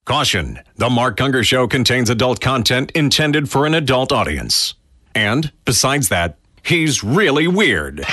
Caution, the Mark Gungor Show contains adult content intended for an adult audience. And, besides that, he's really weird.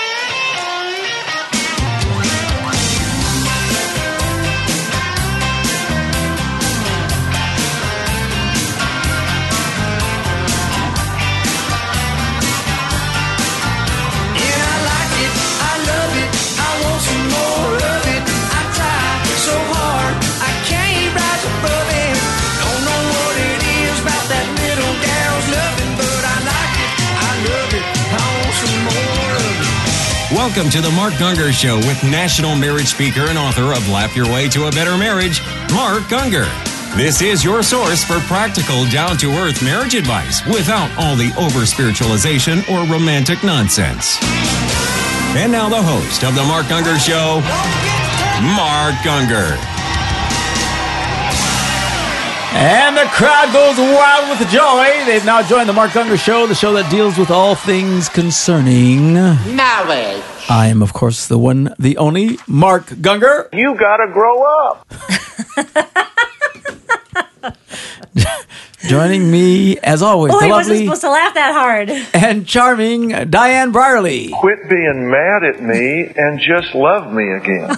Welcome to the Mark Gungor Show with national marriage speaker and author of Laugh Your Way to a Better Marriage, Mark Gungor. This is your source for practical, down-to-earth marriage advice without all the over-spiritualization or romantic nonsense. And now the host of the Mark Gungor Show, Mark Gungor. And the crowd goes wild with joy. They've now joined the Mark Gungor Show, the show that deals with all things concerning marriage. I am, of course, the one, the only, Mark Gungor. You gotta grow up. Joining me, as always, Oh, the I wasn't lovely supposed to laugh that hard. and charming Diane Brierly. Quit being mad at me and just love me again.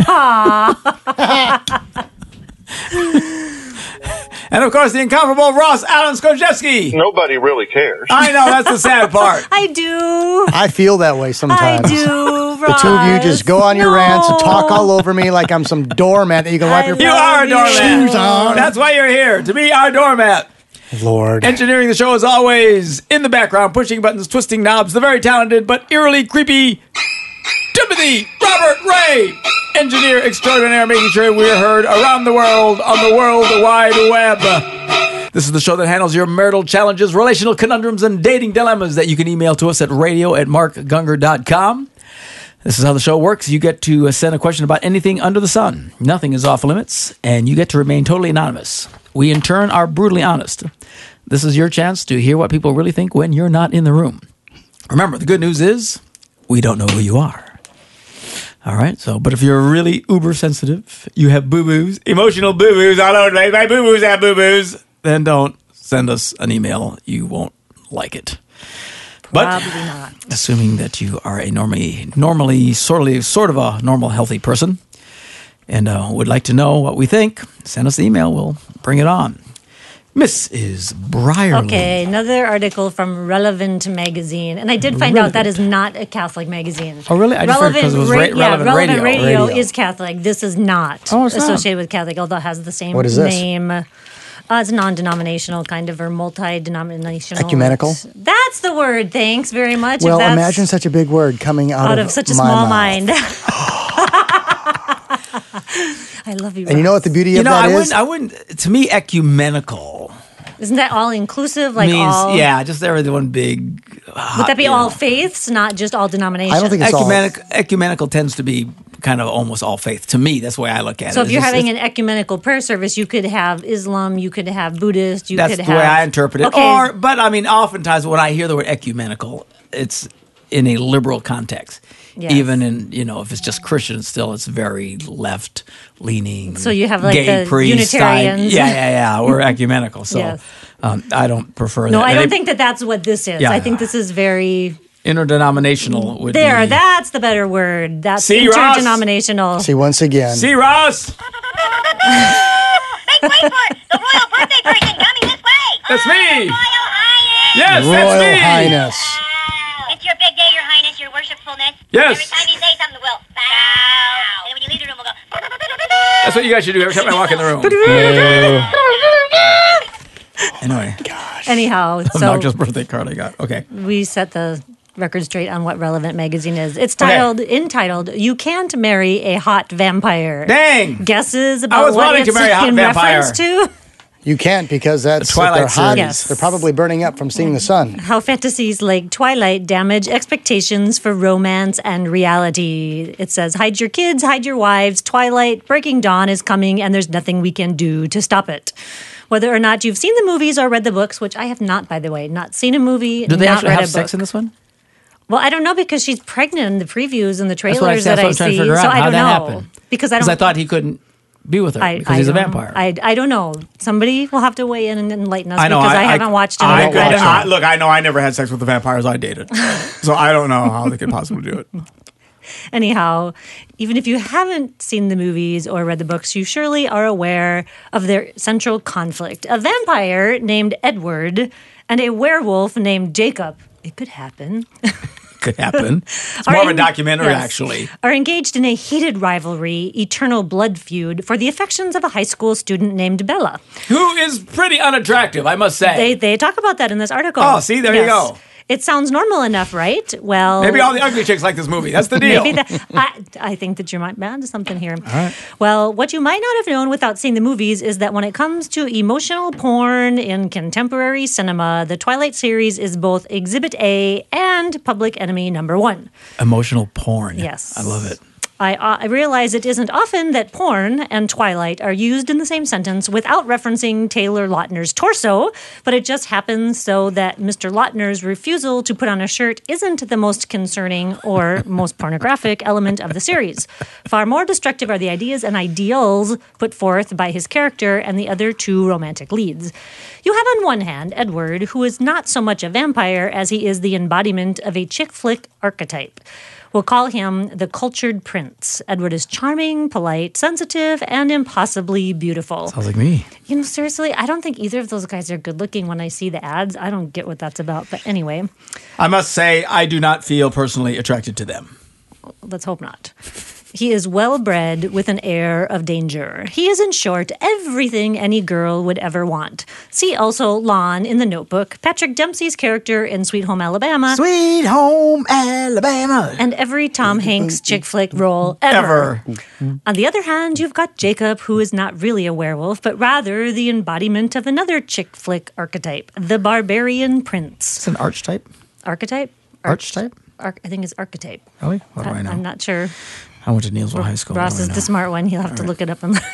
And, of course, the incomparable Ross Allen Skojewski. Nobody really cares. I know, that's the sad part. I do. I feel that way I sometimes. do, The two of you just go on your rants and talk all over me like I'm some doormat that you can wipe your You are a doormat. shoes on. That's why you're here, to be our doormat. Lord. Engineering the show as always, in the background, pushing buttons, twisting knobs, the very talented but eerily creepy Timothy Robert Ray, engineer extraordinaire, making sure we're heard around the world on the World Wide Web. This is the show that handles your marital challenges, relational conundrums, and dating dilemmas that you can email to us at radio@markgungor.com. This is how the show works. You get to send a question about anything under the sun. Nothing is off limits, and you get to remain totally anonymous. We, in turn, are brutally honest. This is your chance to hear what people really think when you're not in the room. Remember, the good news is we don't know who you are. All right, but if you're really uber sensitive, you have boo-boos, emotional boo-boos all over the place, my boo-boos have boo-boos, then don't send us an email. You won't like it. Probably not. Assuming that you are a normally sort of a normal, healthy person and would like to know what we think, send us the email. We'll bring it on. Mrs. Brierly. Okay, another article from Relevant Magazine. And I did find out that is not a Catholic magazine. Oh, really? I just heard because it was Relevant Radio Radio. is Catholic. This is not it's not. associated with Catholic, although it has the same What is this? name. It's non-denominational kind of, or multi-denominational. Ecumenical? That's the word. Thanks very much. Well, If that's imagine such a big word coming out of such a my small mouth. mind. I love you, And you know what the beauty of that is? I wouldn't, to me, ecumenical Isn't that all inclusive? Like means, all? yeah, just everyone big. Would that be all faiths, not just all denominations? I don't think it's all. Ecumenical tends to be kind of almost all faith. To me, that's the way I look at it. So if It's you're just- having an ecumenical prayer service, you could have Islam, you could have Buddhist, you that's could the have. way I interpret it. Okay. But I mean, oftentimes when I hear the word ecumenical, it's in a liberal context. Yes. Even in, if it's just Christian, still it's very left leaning. So you have, like, gay the priest type. Unitarians. Yeah. We're ecumenical. So Yes. I don't prefer that. No, I And don't it- think that that's what this is. Yeah. I think this is very. Interdenominational would be. That's the better word. That's See, Ross? interdenominational. See, once again. See, Ross? Make way for it! The royal birthday person coming this way! That's me! Royal Highness! Yes, Royal that's me! Highness. It's your big day, your highness, your worshipfulness. Yes. Every time you say something, we'll bow. And then when you leave the room, we'll go... That's what you guys should do every time I walk in the room. Anyway, Anyhow, so obnoxious birthday card I got. Okay. we set the record straight on what Relevant Magazine is. It's entitled "You Can't Marry a Hot Vampire." Dang! Guesses I about was what wanting it's to marry a hot in vampire. reference to? You can't because that's The Twilight they're hot. series. Yes. They're probably burning up from seeing the sun. How fantasies like Twilight damage expectations for romance and reality. It says, hide your kids, hide your wives. Twilight, Breaking Dawn is coming, and there's nothing we can do to stop it. Whether or not you've seen the movies or read the books, which I have not, by the way, not seen a movie, Do they not actually read have a sex book. in this one? Well, I don't know because she's pregnant in the previews and the That's what trailers that I'm I trying see. to figure out. So I How'd don't that know. happen? Because I Because don't. I thought he couldn't be with her because he's a vampire. I don't know. Somebody will have to weigh in and enlighten us I know, because I haven't watched it. Look, I know I never had sex with the vampires I dated, so I don't know how they could possibly do it. Anyhow, even if you haven't seen the movies or read the books, you surely are aware of their central conflict. A vampire named Edward and a werewolf named Jacob. It could happen. Could happen. It's more of a documentary, actually. Are engaged in a heated rivalry, eternal blood feud for the affections of a high school student named Bella. Who is pretty unattractive, I must say. They talk about that in this article. Oh, see, there you go. It sounds normal enough, right? Well, maybe all the ugly chicks like this movie. That's the deal. I think that you're onto something here. All right. Well, what you might not have known without seeing the movies is that when it comes to emotional porn in contemporary cinema, the Twilight series is both Exhibit A and Public Enemy #1. Emotional porn. Yes. I love it. I realize it isn't often that porn and Twilight are used in the same sentence without referencing Taylor Lautner's torso, but it just happens so that Mr. Lautner's refusal to put on a shirt isn't the most concerning or most pornographic element of the series. Far more destructive are the ideas and ideals put forth by his character and the other two romantic leads. You have on one hand Edward, who is not so much a vampire as he is the embodiment of a chick flick archetype. We'll call him the cultured prince. Edward is charming, polite, sensitive, and impossibly beautiful. Sounds like me. You know, seriously, I don't think either of those guys are good looking when I see the ads. I don't get what that's about. But anyway. I must say, I do not feel personally attracted to them. Let's hope not. He is well-bred with an air of danger. He is, in short, everything any girl would ever want. See also Lon in The Notebook, Patrick Dempsey's character in Sweet Home Alabama. Sweet Home Alabama. And every Tom Hanks chick flick role ever. On the other hand, you've got Jacob, who is not really a werewolf, but rather the embodiment of another chick flick archetype, the barbarian prince. It's an archetype? Archetype? Archetype? I think it's archetype. Really? What do I know? I'm not sure. I went to Neilsville High School. Ross is the smart one. He'll have to look it up. And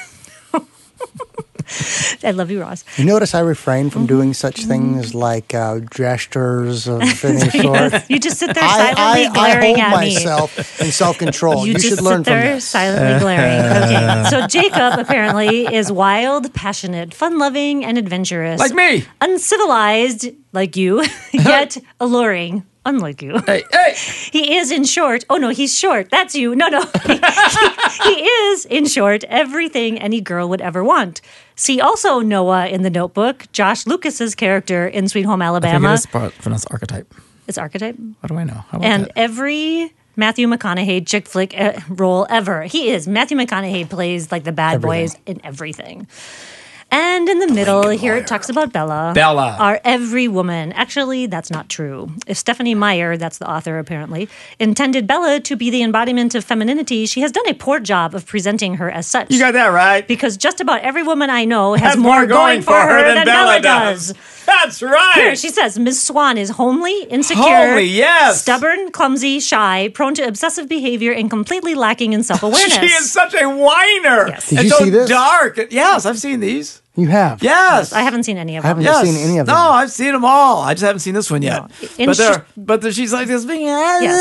I love you, Ross. You notice I refrain from doing such things like gestures of any sort. You just sit there silently glaring at me. I hold myself in self-control. You should learn from this. Silently glaring. Okay. So Jacob apparently is wild, passionate, fun-loving, and adventurous. Like me. Uncivilized, like you, yet alluring. Unlike you. Hey. He is, in short, oh no, he's short. That's you. No. He is, in short, everything any girl would ever want. See also Noah in The Notebook, Josh Lucas's character in Sweet Home Alabama. I think it is pronounced archetype. It's archetype? What do I know? How about and that? Every Matthew McConaughey chick flick role ever. He is. Matthew McConaughey plays like the bad boys in everything. And in the middle, here it talks about Bella. Our every woman. Actually, that's not true. If Stephanie Meyer, that's the author apparently, intended Bella to be the embodiment of femininity, she has done a poor job of presenting her as such. You got that right. Because just about every woman I know has more going for her than Bella does. That's right. Here, she says, Ms. Swan is homely, insecure, yes. stubborn, clumsy, shy, prone to obsessive behavior, and completely lacking in self-awareness. She is such a whiner. Yes. Did you see this? Dark. Yes, I've seen these. You have? Yes. I haven't seen any of I them. haven't seen any of them. No, I've seen them all. I just haven't seen this one yet. No. But she's like this thing.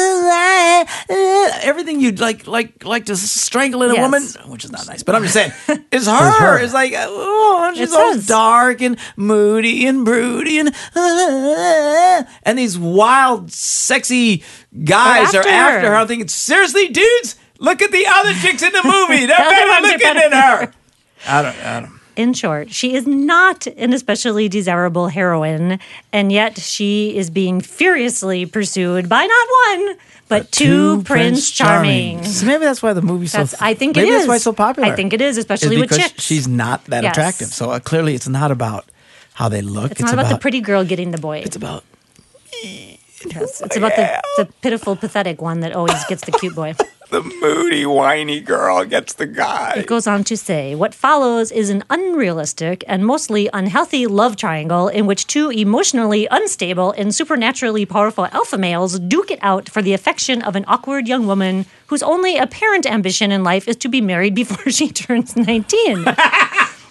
Everything you'd like to strangle in a woman, which is not nice. But I'm just saying, is her. It's like, oh, she's all dark and moody and broody and these wild, sexy guys are after her. I'm thinking, seriously, dudes, look at the other chicks in the movie. They're better looking than her. I don't. In short, she is not an especially desirable heroine, and yet she is being furiously pursued by not one, but two Prince Charming. So maybe that's why the movie's I think it maybe is. that's why it's so popular. I think it is, especially with chicks. She's not that attractive. So clearly it's not about how they look. It's not about the pretty girl getting the boy. It's about... Yes, it's about the pitiful, pathetic one that always gets the cute boy. The moody, whiny girl gets the guy. It goes on to say, what follows is an unrealistic and mostly unhealthy love triangle in which two emotionally unstable and supernaturally powerful alpha males duke it out for the affection of an awkward young woman whose only apparent ambition in life is to be married before she turns 19. Well,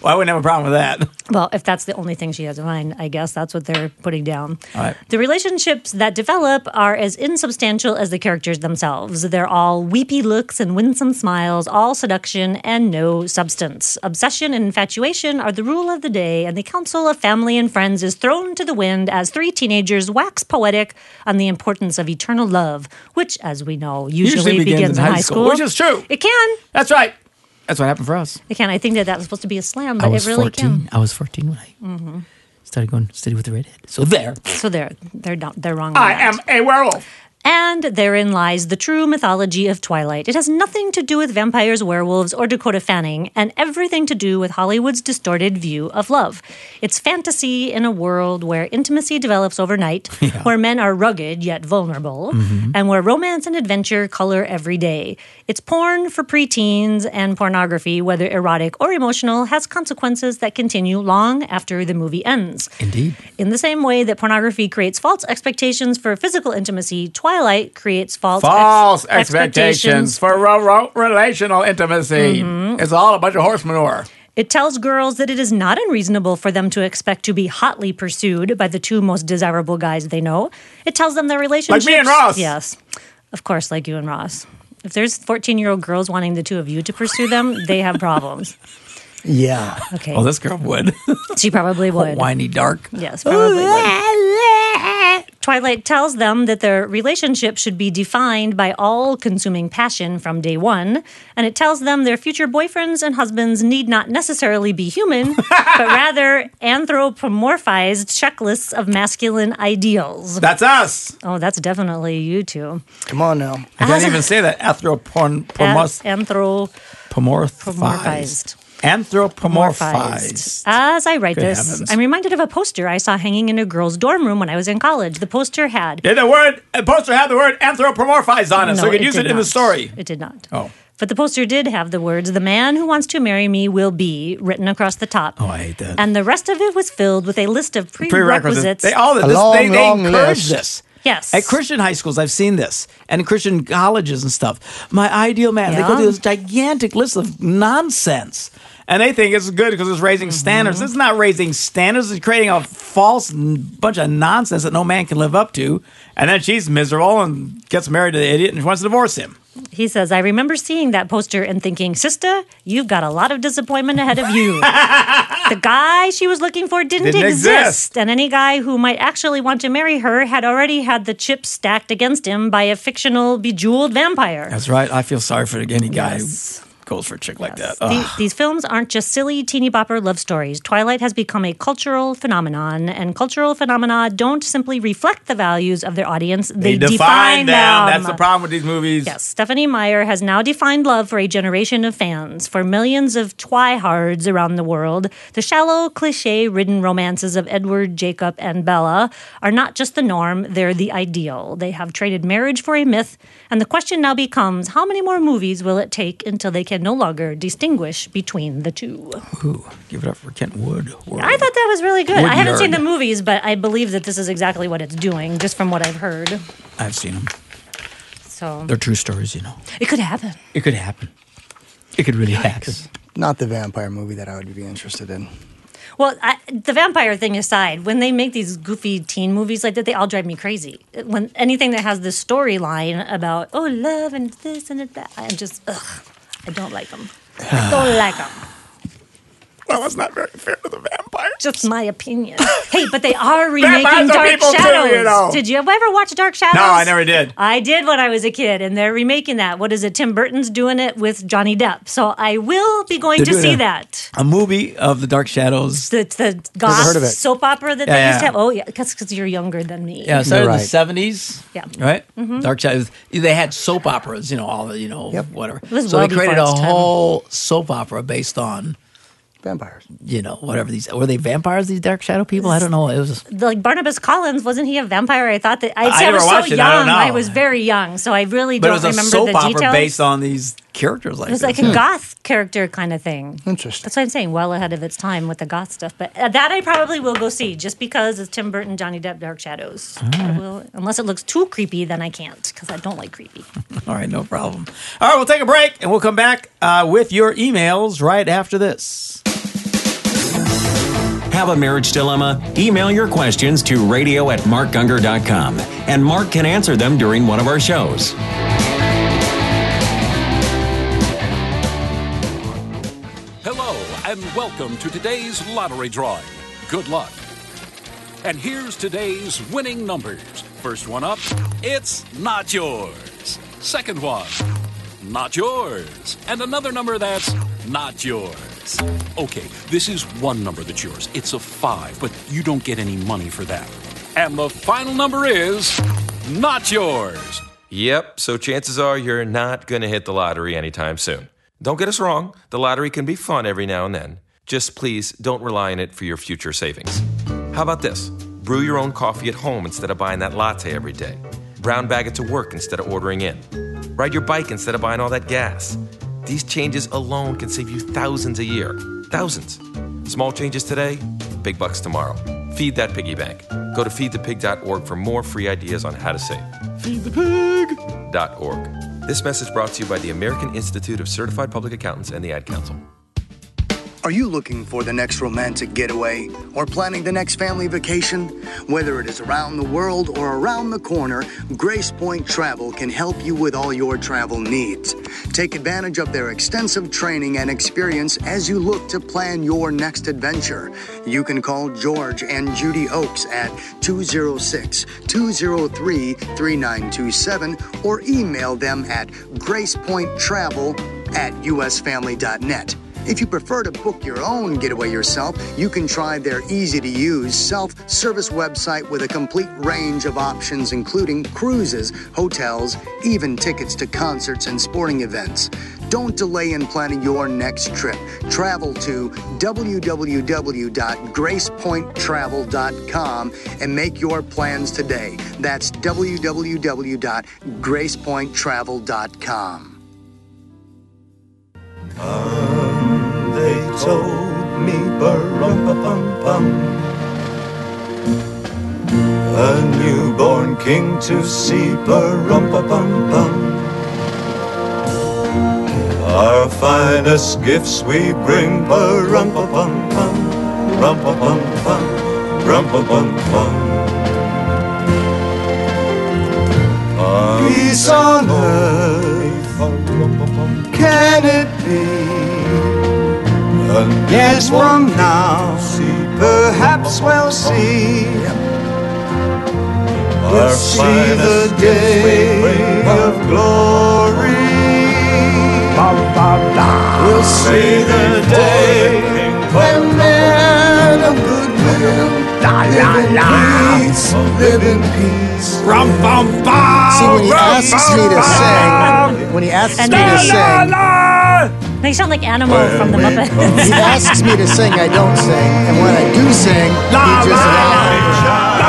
Well, I wouldn't have a problem with that. Well, if that's the only thing she has in mind, I guess that's what they're putting down. All right. The relationships that develop are as insubstantial as the characters themselves. They're all weepy looks and winsome smiles, all seduction and no substance. Obsession and infatuation are the rule of the day, and the council of family and friends is thrown to the wind as three teenagers wax poetic on the importance of eternal love, which, as we know, usually begins in high school. Which is true. It can. That's right. That's what happened for us. It can. I think that was supposed to be a slam, I but was it really 14. can. I was 14 when I started going steady with the redhead. So there. So they're wrong. On I that. am a werewolf. And therein lies the true mythology of Twilight. It has nothing to do with vampires, werewolves, or Dakota Fanning, and everything to do with Hollywood's distorted view of love. It's fantasy in a world where intimacy develops overnight, where men are rugged yet vulnerable, and where romance and adventure color every day. It's porn for preteens, and pornography, whether erotic or emotional, has consequences that continue long after the movie ends. Indeed. In the same way that pornography creates false expectations for physical intimacy, Twilight creates false expectations for relational intimacy. It's all a bunch of horse manure. It tells girls that it is not unreasonable for them to expect to be hotly pursued by the two most desirable guys they know. It tells them their relationships... Like me and Ross. Yes. Of course, like you and Ross. If there's 14-year-old girls wanting the two of you to pursue them, they have problems. Yeah. Okay. Well, this girl would. She probably would. Whiny dark. Yes, probably would. Twilight tells them that their relationship should be defined by all-consuming passion from day one, and it tells them their future boyfriends and husbands need not necessarily be human, but rather anthropomorphized checklists of masculine ideals. That's us. Oh, that's definitely you two. Come on now. I can't even say that. Anthropomorphized. Anthropomorphized. As I write Good this, heavens. I'm reminded of a poster I saw hanging in a girl's dorm room when I was in college. The poster had... Yeah, the poster had the word anthropomorphized on it, so No, we could use it did in the not. story. It did not. Oh. But the poster did have the words, "The man who wants to marry me will be," written across the top. Oh, I hate that. And the rest of it was filled with a list of prerequisites. They long encourage list. this. Yes. At Christian high schools, I've seen this, and in Christian colleges and stuff. My ideal man. They go Yeah. through this gigantic list of nonsense. And they think it's good because it's raising standards. It's not raising standards. It's creating a false bunch of nonsense that no man can live up to. And then she's miserable and gets married to the idiot and wants to divorce him. He says, "I remember seeing that poster and thinking, Sister, you've got a lot of disappointment ahead of you." The guy she was looking for didn't exist. And any guy who might actually want to marry her had already had the chips stacked against him by a fictional, bejeweled vampire. That's right. I feel sorry for any guy Yes. who goes for a chick like that. These films aren't just silly teeny bopper love stories. Twilight has become a cultural phenomenon, and cultural phenomena don't simply reflect the values of their audience, they define them. That's the problem with these movies. Yes, Stephanie Meyer has now defined love for a generation of fans. For millions of twihards around the world, the shallow, cliche-ridden romances of Edward, Jacob, and Bella are not just the norm, they're the ideal. They have traded marriage for a myth, and the question now becomes, how many more movies will it take until they can no longer distinguish between the two? Ooh, give it up for Kent Wood. I thought that was really good. I haven't Woodyard. seen the movies, but I believe that this is exactly what it's doing, just from what I've heard. I've seen them. So They're true stories, you know. it could happen. It could happen. It could really happen. Not the vampire movie that I would be interested in. Well, the vampire thing aside, when they make these goofy teen movies like that, they all drive me crazy. When anything that has this storyline about, oh, love and this and that, I'm just, I don't like them. I don't like them. Well, that's not very fair to the vampires. Just my opinion. Hey, but they are remaking Vampires are Dark people too, Shadows. you know. Did you ever watch Dark Shadows? No, I never did. I did when I was a kid, and they're remaking that. What is it? Tim Burton's doing it with Johnny Depp. So I will be going to see that. A movie of the Dark Shadows. The goth heard of it. soap opera that they used to have. Oh, yeah, because you're younger than me. Yeah, it started in Right. the 70s. Yeah. Right? Dark Shadows. They had soap operas, you know, all the, you know, whatever. was So well they created before a its time. whole soap opera based on, Vampires. you know, whatever these, were they vampires, these Dark Shadow people? I don't know. It was, Like Barnabas Collins, wasn't he a vampire? I thought that I never was so watched it. young. I don't know. I was very young, so I really but it don't was a remember soap the opera details. based on these characters like It was this. like a goth character kind of thing. Interesting. That's what I'm saying. Well ahead of its time with the goth stuff. But that I probably will go see just because it's Tim Burton, Johnny Depp, Dark Shadows. I will, unless it looks too creepy, then I can't because I don't like creepy. All right, no problem. All right, we'll take a break and we'll come back with your emails right after this. Have a marriage dilemma? Email your questions to radio@markgungor.com, and Mark can answer them during one of our shows. Hello, and welcome to today's lottery drawing. Good luck. And here's today's winning numbers. First one up, it's not yours. Second one, not yours. And another number that's not yours. Okay, this is one number that's yours. It's a 5, but you don't get any money for that. And the final number is not yours. Yep, so chances are you're not going to hit the lottery anytime soon. Don't get us wrong, the lottery can be fun every now and then. Just please don't rely on it for your future savings. How about this? Brew your own coffee at home instead of buying that latte every day. Brown bag it to work instead of ordering in. Ride your bike instead of buying all that gas. These changes alone can save you thousands a year. Thousands. Small changes today, big bucks tomorrow. Feed that piggy bank. Go to feedthepig.org for more free ideas on how to save. Feedthepig.org. This message brought to you by the American Institute of Certified Public Accountants and the Ad Council. Are you looking for the next romantic getaway or planning the next family vacation? Whether it is around the world or around the corner, Grace Point Travel can help you with all your travel needs. Take advantage of their extensive training and experience as you look to plan your next adventure. You can call George and Judy Oakes at 206-203-3927 or email them at gracepointtravel@usfamily.net. If you prefer to book your own getaway yourself, you can try their easy-to-use self-service website with a complete range of options, including cruises, hotels, even tickets to concerts and sporting events. Don't delay in planning your next trip. Travel to www.gracepointtravel.com and make your plans today. That's www.gracepointtravel.com. They told me, ba-rum-pa-pum-pum, a newborn king to see, ba-rum-pa-pum-pum. Our finest gifts we bring, ba-rum-pa-pum-pum, rum-pa-pum-pum, rum-pa-pum-pum. Peace on earth, can it be? Years from now, perhaps we'll see. We'll see the day of glory. We'll see the day when men of goodwill live in peace. See, when he asks me to sing, They sound like Animal from the Muppets. he asks me to sing, I don't sing. And when I do sing, he just laughs.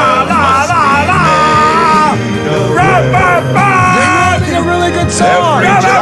You're a really good song.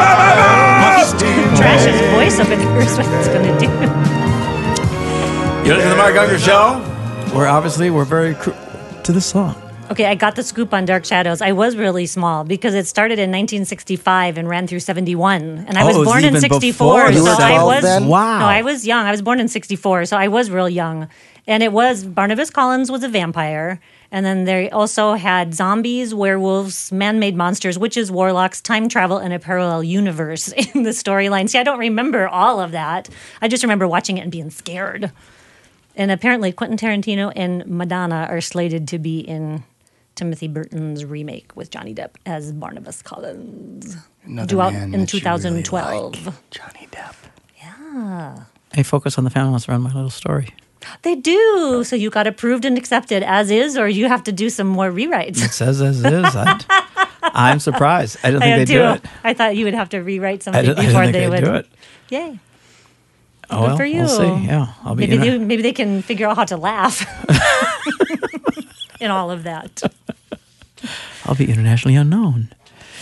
Trash his voice up in here is what it's going to do. You listen to the Mark Gungor Show? We're very to the song. Okay, I got the scoop on Dark Shadows. I was really small because it started in 1965 and ran through 71. And I was born in 64. You were So 12 I was then? Wow. No, I was young. I was born in 64, so I was real young. And it was Barnabas Collins was a vampire. And then they also had zombies, werewolves, man-made monsters, witches, warlocks, time travel, and a parallel universe in the storyline. See, I don't remember all of that. I just remember watching it and being scared. And apparently Quentin Tarantino and Madonna are slated to be in Timothy Burton's remake with Johnny Depp as Barnabas Collins. Due out in 2012. Really like, Johnny Depp. Yeah. They focus on the families around My Little Story. They do. So you got approved and accepted as is, or you have to do some more rewrites. It says as is. I'm surprised. I don't think they do it. I thought you would have to rewrite something I before think they would do it. Yay. Oh, Good well, for you. we'll see. Yeah, I'll be Maybe they can figure out how to laugh in all of that. I'll be internationally unknown.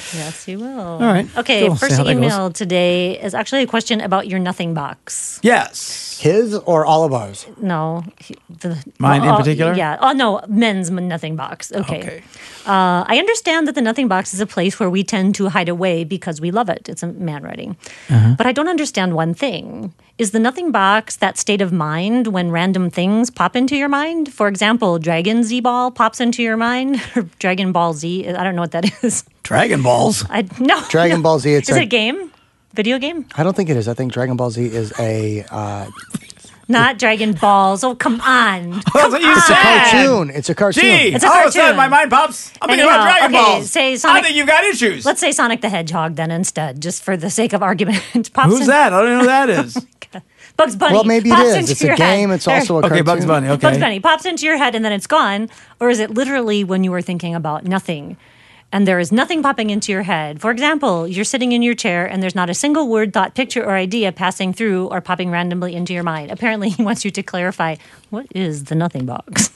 Yes, you will. All right. Okay, Cool. See first how that goes. email today is actually a question about your nothing box. Yes. His or all of ours? No. Mine in particular? Yeah. Oh, no, men's nothing box. Okay. I understand that the nothing box is a place where we tend to hide away because we love it. It's a man writing. But I don't understand one thing. Is the nothing box that state of mind when random things pop into your mind? For example, Dragon Z Ball pops into your mind, or Dragon Ball Z. I don't know what that is. Dragon Balls. No. Dragon Ball Z. It's is it a game? Video game? I don't think it is. I think Dragon Ball Z is a Not Dragon Balls. Oh, come on. That's what you said. cartoon. It's a cartoon. Gee, It's a all of a sudden cartoon. my mind pops. I'm thinking Anyhow, about Dragon okay, Balls. say I Sonic- think you've got issues. Let's say Sonic the Hedgehog then instead, just for the sake of argument. Pops Who's in- that? I don't know who that is. Bugs Bunny. Well, maybe it pops is. into It's a your game. head. It's also a Okay, cartoon. Bugs Bunny. Okay. Bugs Bunny pops into your head and then it's gone. Or is it literally when you were thinking about nothing and there is nothing popping into your head? For example, you're sitting in your chair and there's not a single word, thought, picture, or idea passing through or popping randomly into your mind. Apparently, he wants you to clarify, what is the nothing box?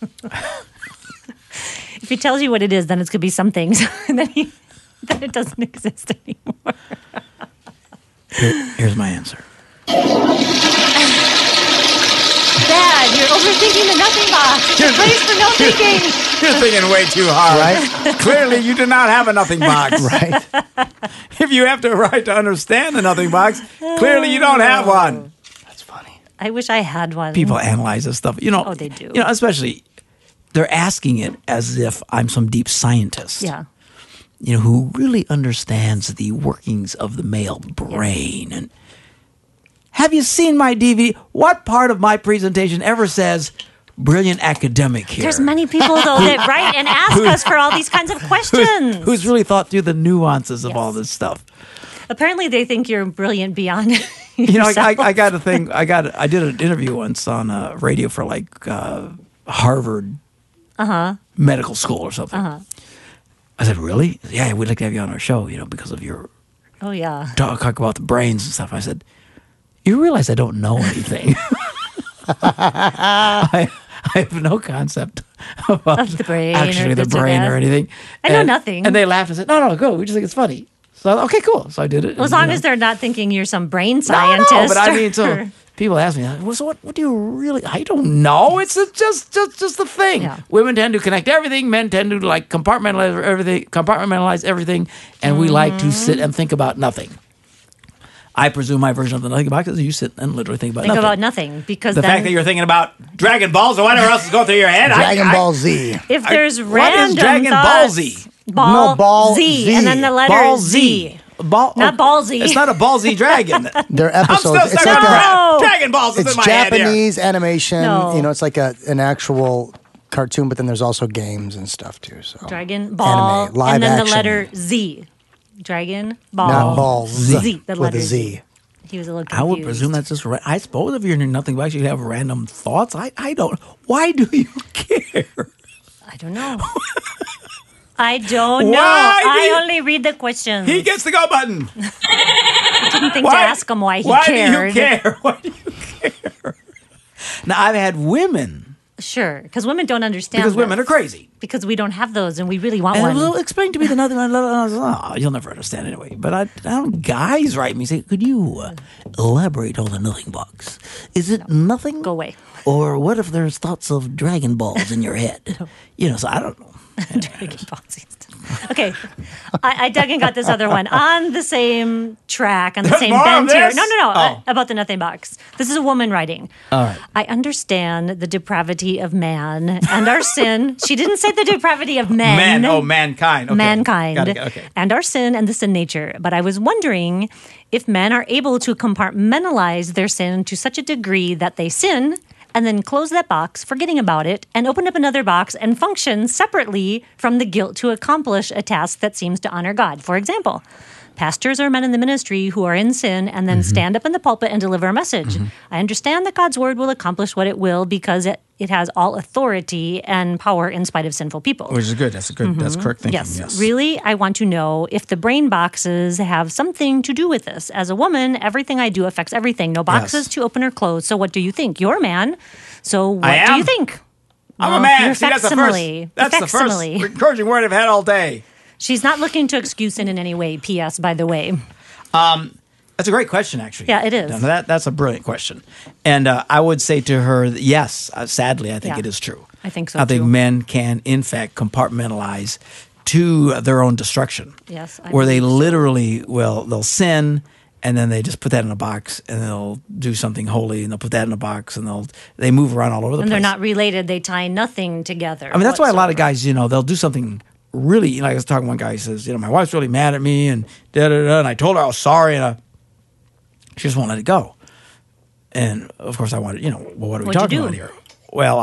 If he tells you what it is, then it's going to be some things. And then it doesn't exist anymore. Here's my answer. Dad, you're overthinking the nothing box. It's a place for no thinking. You're thinking way too hard. Right? Clearly, you do not have a nothing box. Right. If you have to write to understand the nothing box, clearly you don't have one. That's funny. I wish I had one. People analyze this stuff. You know, Oh, they do. You know, especially they're asking it as if I'm some deep scientist. Yeah. You know, who really understands the workings of the male brain. And have you seen my DVD? What part of my presentation ever says brilliant academic here? There's many people, though, that write and ask us for all these kinds of questions. Who's really thought through the nuances of all this stuff? Apparently, they think you're brilliant beyond You know, yourself. I got a thing. I did an interview once on radio for like Harvard Medical School or something. I said, "Really? Yeah, we'd like to have you on our show. You know, because of your Oh, yeah. talk about the brains and stuff." I said, "You realize I don't know anything. I have no concept about Of the brain or actually the this or brain that. or anything." I know And- nothing. And they laughed and said, "No, go. We just think it's funny." So okay, cool. So I did it. Well, as and, long you as know. they're not thinking you're some brain scientist. No, but I mean, so or- people ask me, well, so what do you really? I don't know. It's just the thing. Yeah. Women tend to connect everything. Men tend to like compartmentalize everything, and we like to sit and think about nothing. I presume my version of the nothing box is you sit and literally think about think nothing. about nothing. Because The then, fact that you're thinking about Dragon Balls or whatever else is going through your head. Dragon Ball Z. if there's what random is Dragon Ball thoughts, Z? Ball, No, Ball Z, Z. and then the letter Ball Z. Z. Ball, Not ballsy. It's not a ballsy dragon. Their I'm still episodes. It's stuck like on No. Dragon Balls. Is it's in my head here. Japanese animation. No. You know, it's like an actual cartoon, but then there's also games and stuff too. So Dragon Ball, Anime, live and then action. the letter Z. Dragon Ball. Not balls. Z. The With letter a Z. He was a little I would confused. presume that's just right. I suppose if you're in nothing box, you have random thoughts. I don't. Why do you care? I don't know. I don't know. Why do I you- only read the questions. He gets the go button. I didn't think Why- to ask him why he Why cared. do you care? Why do you care? Now I've had women Sure, because women don't understand. because women are this. crazy. Because we don't have those, and we really want And one. well, explain to me the nothing. Oh, you'll never understand anyway. But I don't. Guys write me say, "Could you elaborate on the nothing box? Is it nothing? Go away. Or what if there's thoughts of Dragon Balls in your head? You know, so I don't know. Dragon Ball Z. Okay, I dug and got this other one on the same track, on the same More of bent here. this? No, Oh. about the nothing box. This is a woman writing. All right. I understand the depravity of man and our sin. She didn't say the depravity of men. Mankind. Okay. Mankind Got it, okay. and our sin and the sin nature. But I was wondering if men are able to compartmentalize their sin to such a degree that they sin and then close that box, forgetting about it, and open up another box and function separately from the guilt to accomplish a task that seems to honor God. For example, pastors or men in the ministry who are in sin and then stand up in the pulpit and deliver a message. I understand that God's word will accomplish what it will because it has all authority and power in spite of sinful people. Which is good. That's good. That's correct thinking. Yes. Really, I want to know if the brain boxes have something to do with this. As a woman, everything I do affects everything. No boxes Yes. to open or close. So what do you think? You're a man. So what I do am? you think? I'm Well, a man. you're See, that's the facsimile. first. That's the first Facsimile. encouraging word I've had all day. She's not looking to excuse it in any way, P.S., by the way. That's a great question, actually. Yeah, it is. No, that's a brilliant question. And I would say to her, yes, sadly, I think it is true. I think so, I think too. men can, in fact, compartmentalize to their own destruction. Yes. I Where they believe so. literally they'll sin, and then they just put that in a box, and they'll do something holy, and they'll put that in a box, and they move around all over the And place. they're not related. They tie nothing together. I mean, that's why a lot of whatsoever. guys, they'll do something really, I was talking to one guy, he says, my wife's really mad at me, and da-da-da, and I told her I was sorry, and she just won't let it go. And, of course, I wanted, well, what are we What'd you talking do? about here? Well,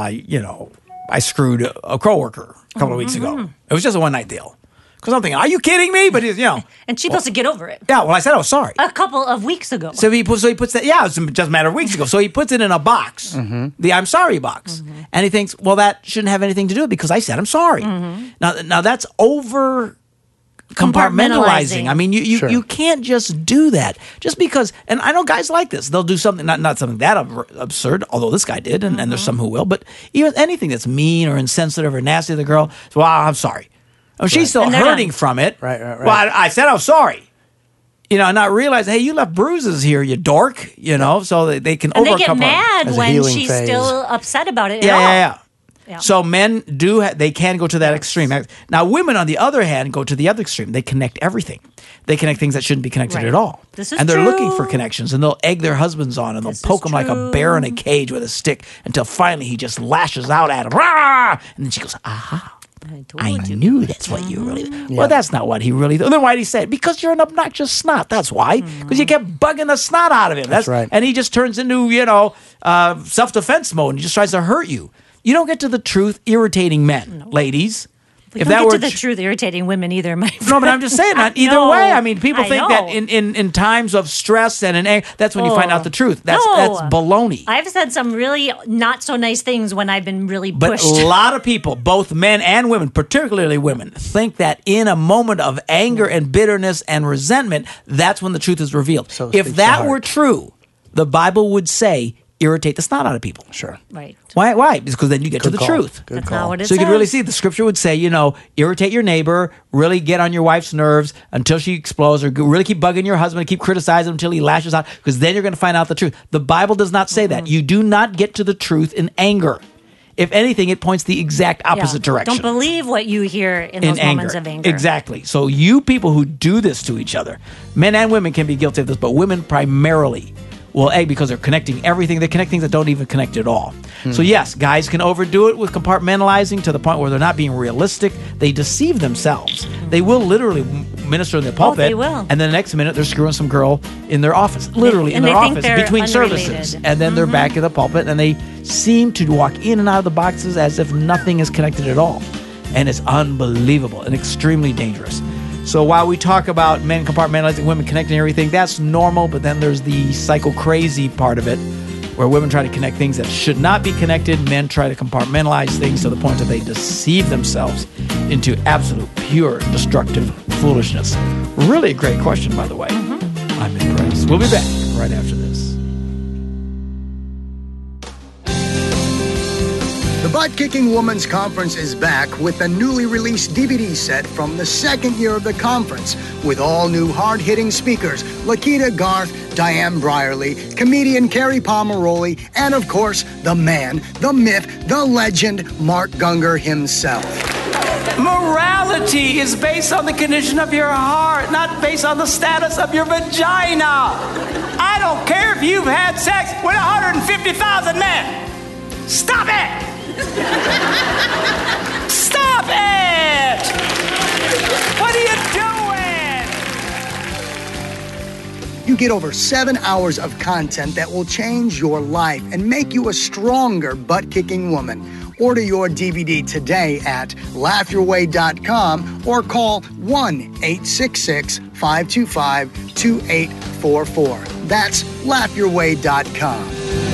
I screwed a coworker a couple of weeks ago. It was just a one-night deal. Because I'm thinking, are you kidding me? But, And she's supposed to get over it. Yeah, well, I said I was sorry. A couple of weeks ago. So he puts that. Yeah, it's just a matter of weeks ago. So he puts it in a box, the "I'm sorry" box, and he thinks, well, that shouldn't have anything to do with it because I said I'm sorry. Now that's over compartmentalizing. I mean, you can't just do that just because. And I know guys like this. They'll do something not something that absurd, although this guy did, and there's some who will. But even anything that's mean or insensitive or nasty to the girl, well, I'm sorry. Oh, she's still hurting from it. Right. Well, I said I was sorry. Not realize, hey, you left bruises here, you dork. So they can And they overcome. get mad As a when healing she's phase. still upset about it at all. Yeah. Yeah. So men they can go to that extreme. Now, women, on the other hand, go to the other extreme. They connect everything. They connect things that shouldn't be connected Right. at all. This is and they're true. looking for connections, and they'll egg their husbands on, and they'll poke them like a bear in a cage with a stick until finally he just lashes out at him. Rah! And then she goes, aha. I knew that's what you really. Well, that's not what he really. Then why'd he say it? Because you're an obnoxious snot. That's why. Because you kept bugging the snot out of him. That's right. And he just turns into self-defense mode and he just tries to hurt you. You don't get to the truth irritating men, ladies. We don't get to the truth irritating women either, my friend. No, but I'm just saying, not either No, way. I mean, people I think know. that in times of stress and in anger, that's when you find out the truth. That's baloney. I've said some really not so nice things when I've been really But pushed. a lot of people, both men and women, particularly women, think that in a moment of anger and bitterness and resentment, that's when the truth is revealed. So it if speaks that the were heart. true, the Bible would say, irritate the snot out of people. Sure. Right. Why? Because then you get to the call. truth. Good That's call. not what it So you says. could really see the scripture would say, irritate your neighbor, really get on your wife's nerves until she explodes, or really keep bugging your husband, keep criticizing him until he lashes out, because then you're going to find out the truth. The Bible does not say that. You do not get to the truth in anger. If anything, it points the exact opposite direction. Don't believe what you hear in those moments of anger. Exactly. So you people who do this to each other, men and women can be guilty of this, but women primarily will egg because they're connecting everything. They connect things that don't even connect at all. So yes, guys can overdo it with compartmentalizing to the point where they're not being realistic. They deceive themselves. They will literally minister in the pulpit, they will. and then the next minute they're screwing some girl in their office, literally in and their they think office they're between unrelated. services, and then they're back in the pulpit, and they seem to walk in and out of the boxes as if nothing is connected at all, and it's unbelievable and extremely dangerous. So while we talk about men compartmentalizing, women connecting everything, that's normal, but then there's the psycho crazy part of it, where women try to connect things that should not be connected, men try to compartmentalize things to the point that they deceive themselves into absolute, pure, destructive foolishness. Really a great question, by the way. I'm impressed. We'll be back right after this. The Butt Kicking Woman's Conference is back with the newly released DVD set from the second year of the conference, with all new hard-hitting speakers, Lakita Garth, Diane Brierly, comedian Carrie Pomeroli, and of course, the man, the myth, the legend, Mark Gungor himself. Morality is based on the condition of your heart, not based on the status of your vagina. I don't care if you've had sex with 150,000 men. Stop it! Stop it! What are you doing? You get over 7 hours of content that will change your life and make you a stronger butt-kicking woman. Order your DVD today at laughyourway.com or call 1-866-525-2844. That's laughyourway.com.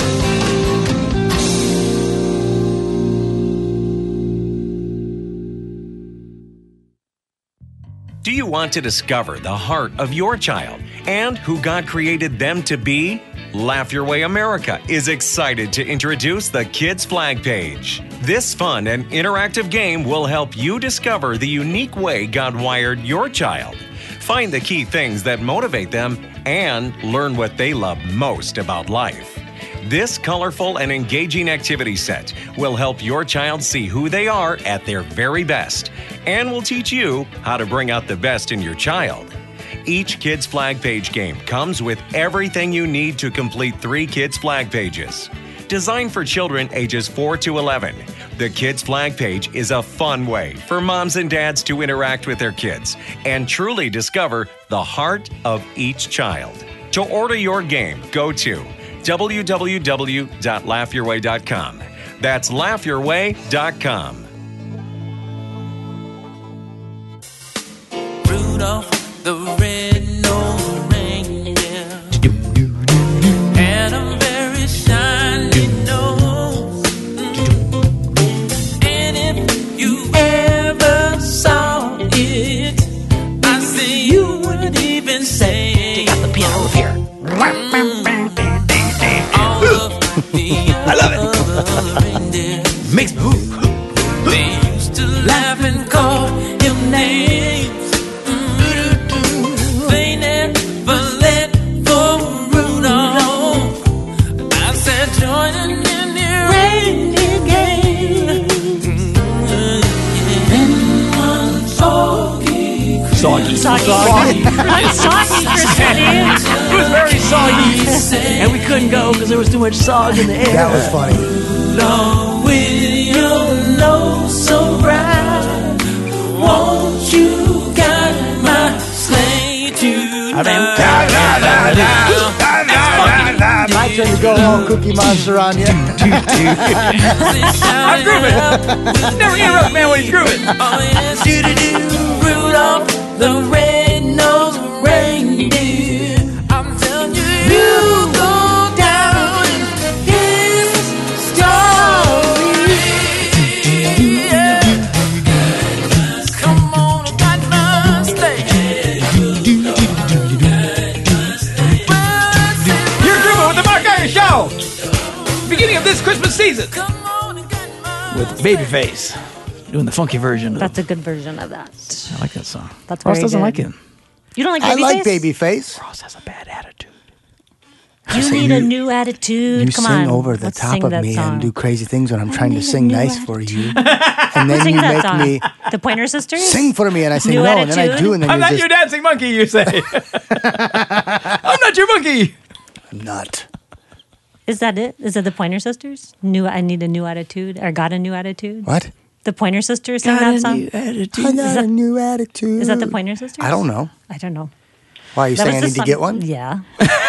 Do you want to discover the heart of your child and who God created them to be? Laugh Your Way America is excited to introduce the Kids Flag page. This fun and interactive game will help you discover the unique way God wired your child. Find the key things that motivate them and learn what they love most about life. This colorful and engaging activity set will help your child see who they are at their very best and will teach you how to bring out the best in your child. Each Kids Flag Page game comes with everything you need to complete 3 Kids Flag Pages. Designed for children ages 4 to 11, the Kids Flag Page is a fun way for moms and dads to interact with their kids and truly discover the heart of each child. To order your game, go to www.laughyourway.com. That's laughyourway.com. Rudolph the red-nosed reindeer had a very shiny nose. And if you ever saw it, I say you wouldn't even say. They got the piano up here. I love it. Makes me move. They used to laugh and call him names. They never let go Rudolph. I said joining in the reindeer game. And one soggy. It was very soggy, and we couldn't go because there was too much sog in the air. That was funny. Lord, with your nose so bright, won't you guide my sleigh tonight? My turn to go all Cookie Monster on you. I'm grooving. Never interrupt man when he's grooving. Oh, yes. Rudolph the red-nosed reindeer. I'm telling you, you go down in his story. Yeah. Come on, guide my sleigh. You're grooving with the Mark Geiger Show. Beginning of this Christmas season. With Babyface. Doing the funky version. That's a good version of that. I like that song. That's Ross very doesn't good. like it. You don't like I Babyface? like Babyface. Ross has a bad attitude. You need a new attitude. You Come sing on. over the Let's top sing of that me song. and do crazy things when I'm trying to sing nice for you. And Who then sings you that make song? me The Pointer Sisters? sing for me, and I say New no, and then I attitude? do, and then I'm you not just... your dancing monkey, you say. I'm not your monkey. I'm not. Is that it? Is it the Pointer Sisters? I need a new attitude, or got a new attitude? What? The Pointer Sisters sing that song? I got a new attitude. Is that the Pointer Sisters? I don't know. I don't know. Why, you That saying I was the need to song- get one? Yeah.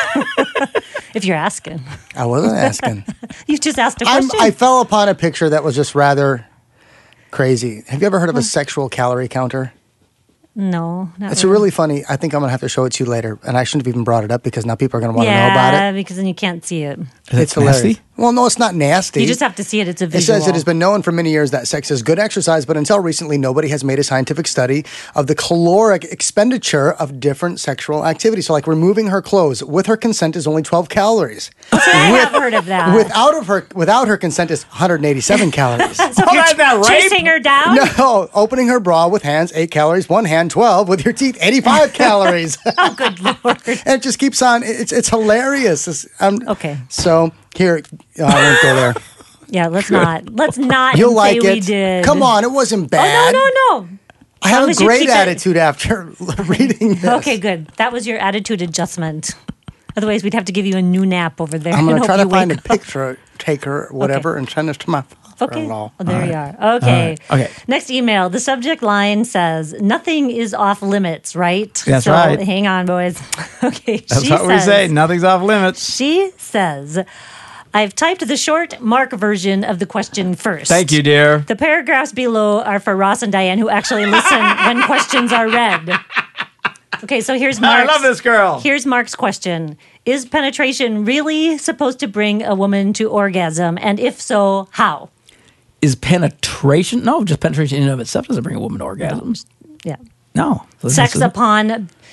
If you're asking. I wasn't asking. You just asked a question. I fell upon a picture that was just rather crazy. Have you ever heard of a sexual calorie counter? No, not It's really funny. I think I'm going to have to show it to you later. And I shouldn't have even brought it up because now people are going to want to know about it. because then you can't see it. It's hilarious. Well, no, it's not nasty. You just have to see it. It's a It visual. says it has been known for many years that sex is good exercise, but until recently, nobody has made a scientific study of the caloric expenditure of different sexual activities. So, like removing her clothes with her consent is only 12 calories. I have heard of that. Without her consent is 187 calories. So if you're chasing her down? No, opening her bra with hands, 8 calories. One hand, 12. With your teeth, 85 calories. Oh, good Lord. And it just keeps on. It's hilarious. Okay. So, here, I won't go there. Yeah, let's not. Let's not You'll say like we it. did. Come on, it wasn't bad. Oh, no. I have long a as you great keep it- attitude after reading this. Okay, good. That was your attitude adjustment. Otherwise, we'd have to give you a new nap over there. I'm going and to try hope to you find a wake up. picture, take her, whatever, and send it to my Okay. father-in-law. Oh, there you are. Okay. Okay. Next email. The subject line says, "Nothing is off limits," right? That's so, right. Hang on, boys. Okay. That's she what we says- say. Nothing's off limits. She says, "I've typed the short Mark version of the question first. Thank you, dear. The paragraphs below are for Ross and Diane, who actually listen when questions are read." Okay, so here's I Mark's. love this girl. Here's Mark's question. Is penetration really supposed to bring a woman to orgasm? And if so, how? Is penetration? No, just penetration in and of itself doesn't bring a woman to orgasms. Yeah. No. So this Sex is- upon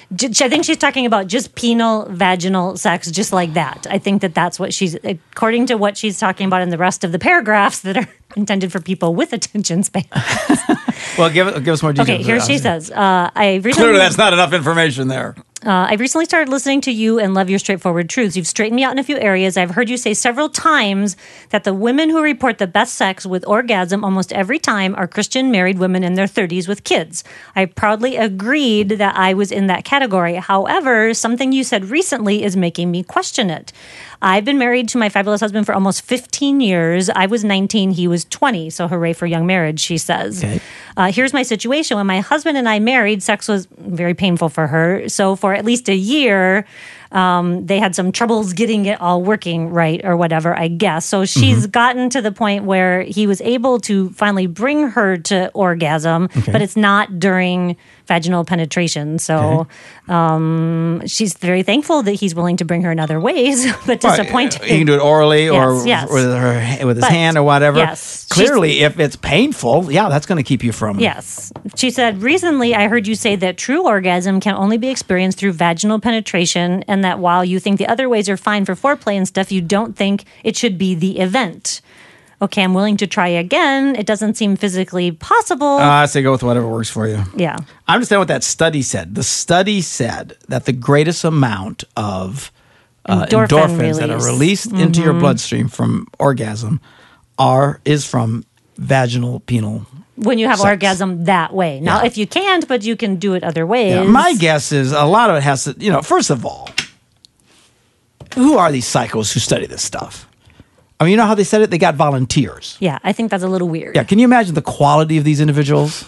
I think she's talking about just penile vaginal sex, just like that. I think that's what she's, according to what she's talking about in the rest of the paragraphs that are intended for people with attention spans. Well, give us more details. Okay, here she says, clearly that's not enough information there. I recently started listening to you and love your straightforward truths. You've straightened me out in a few areas. I've heard you say several times that the women who report the best sex with orgasm almost every time are Christian married women in their 30s with kids. I proudly agreed that I was in that category. However, something you said recently is making me question it. I've been married to my fabulous husband for almost 15 years. I was 19, he was 20, so hooray for young marriage, she says. Okay. Here's my situation. When my husband and I married, sex was very painful for her. So for at least a year, they had some troubles getting it all working right or whatever, I guess. So she's gotten to the point where he was able to finally bring her to orgasm, but it's not during vaginal penetration. So she's very thankful that he's willing to bring her in other ways, but disappointed. He can do it orally or Yes. with his hand or whatever. Yes. Clearly, if it's painful, that's going to keep you from. Yes. She said, recently I heard you say that true orgasm can only be experienced through vaginal penetration, and that while you think the other ways are fine for foreplay and stuff, you don't think it should be the event. Okay, I'm willing to try again. It doesn't seem physically possible. I say go with whatever works for you. Yeah. I understand what that study said. The study said that the greatest amount of endorphins that are released into your bloodstream from orgasm is from vaginal penile. When you have sex. orgasm that way. Now, if you can't, but you can do it other ways. Yeah, my guess is a lot of it has to, first of all, who are these psychos who study this stuff? I mean, you know how they said it? They got volunteers. Yeah, I think that's a little weird. Yeah, can you imagine the quality of these individuals?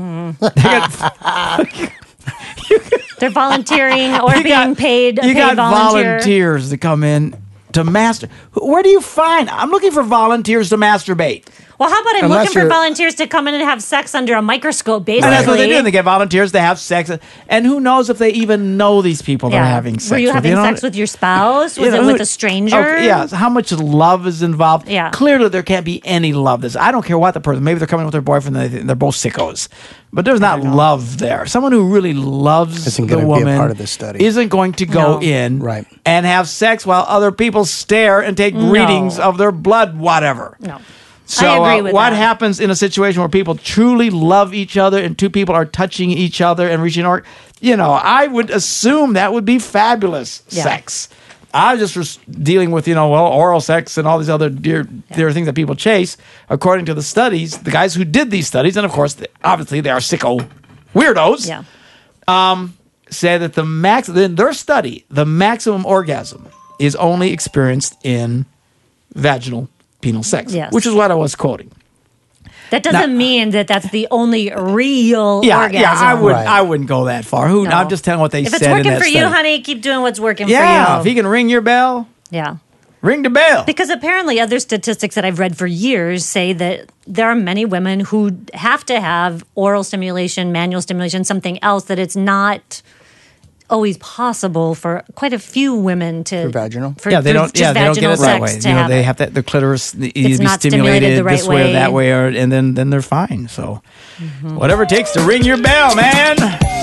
They're volunteering or being paid. You got volunteer. volunteers to come in to master. Where do you find? I'm looking for volunteers to masturbate. Well, how about I'm Unless looking for you're- volunteers to come in and have sex under a microscope, basically. And that's what they do. They get volunteers to have sex. And who knows if they even know these people they're having sex with. Were you having know? sex with your spouse? Was You know, it with a stranger? Okay, yeah. So how much love is involved? Yeah. Clearly, there can't be any love. I don't care what the person. Maybe they're coming with their boyfriend. And they're both sickos, but there's not love there. Someone who really loves Isn't the gonna be a woman part of this study. isn't going to go in and have sex while other people stare and take readings of their blood, whatever. No. So I agree with what that. happens in a situation where people truly love each other and two people are touching each other and reaching I would assume that would be fabulous sex. I was just dealing with, oral sex and all these other dear things that people chase. According to the studies, the guys who did these studies, and of course, obviously they are sicko weirdos, say that in their study, the maximum orgasm is only experienced in vaginal penile sex, which is what I was quoting. That doesn't mean that that's the only real orgasm. Yeah, I wouldn't go that far. I'm just telling what they if said it's working in that for study. you, honey, keep doing what's working Yeah, for you. if he can ring your bell, ring the bell. Because apparently other statistics that I've read for years say that there are many women who have to have oral stimulation, manual stimulation, something else, that it's not always possible for quite a few women to For vaginal? They don't get it that way. They have that the clitoris needs to be not stimulated the right this way or that way, and then they're fine. So whatever it takes to ring your bell, man.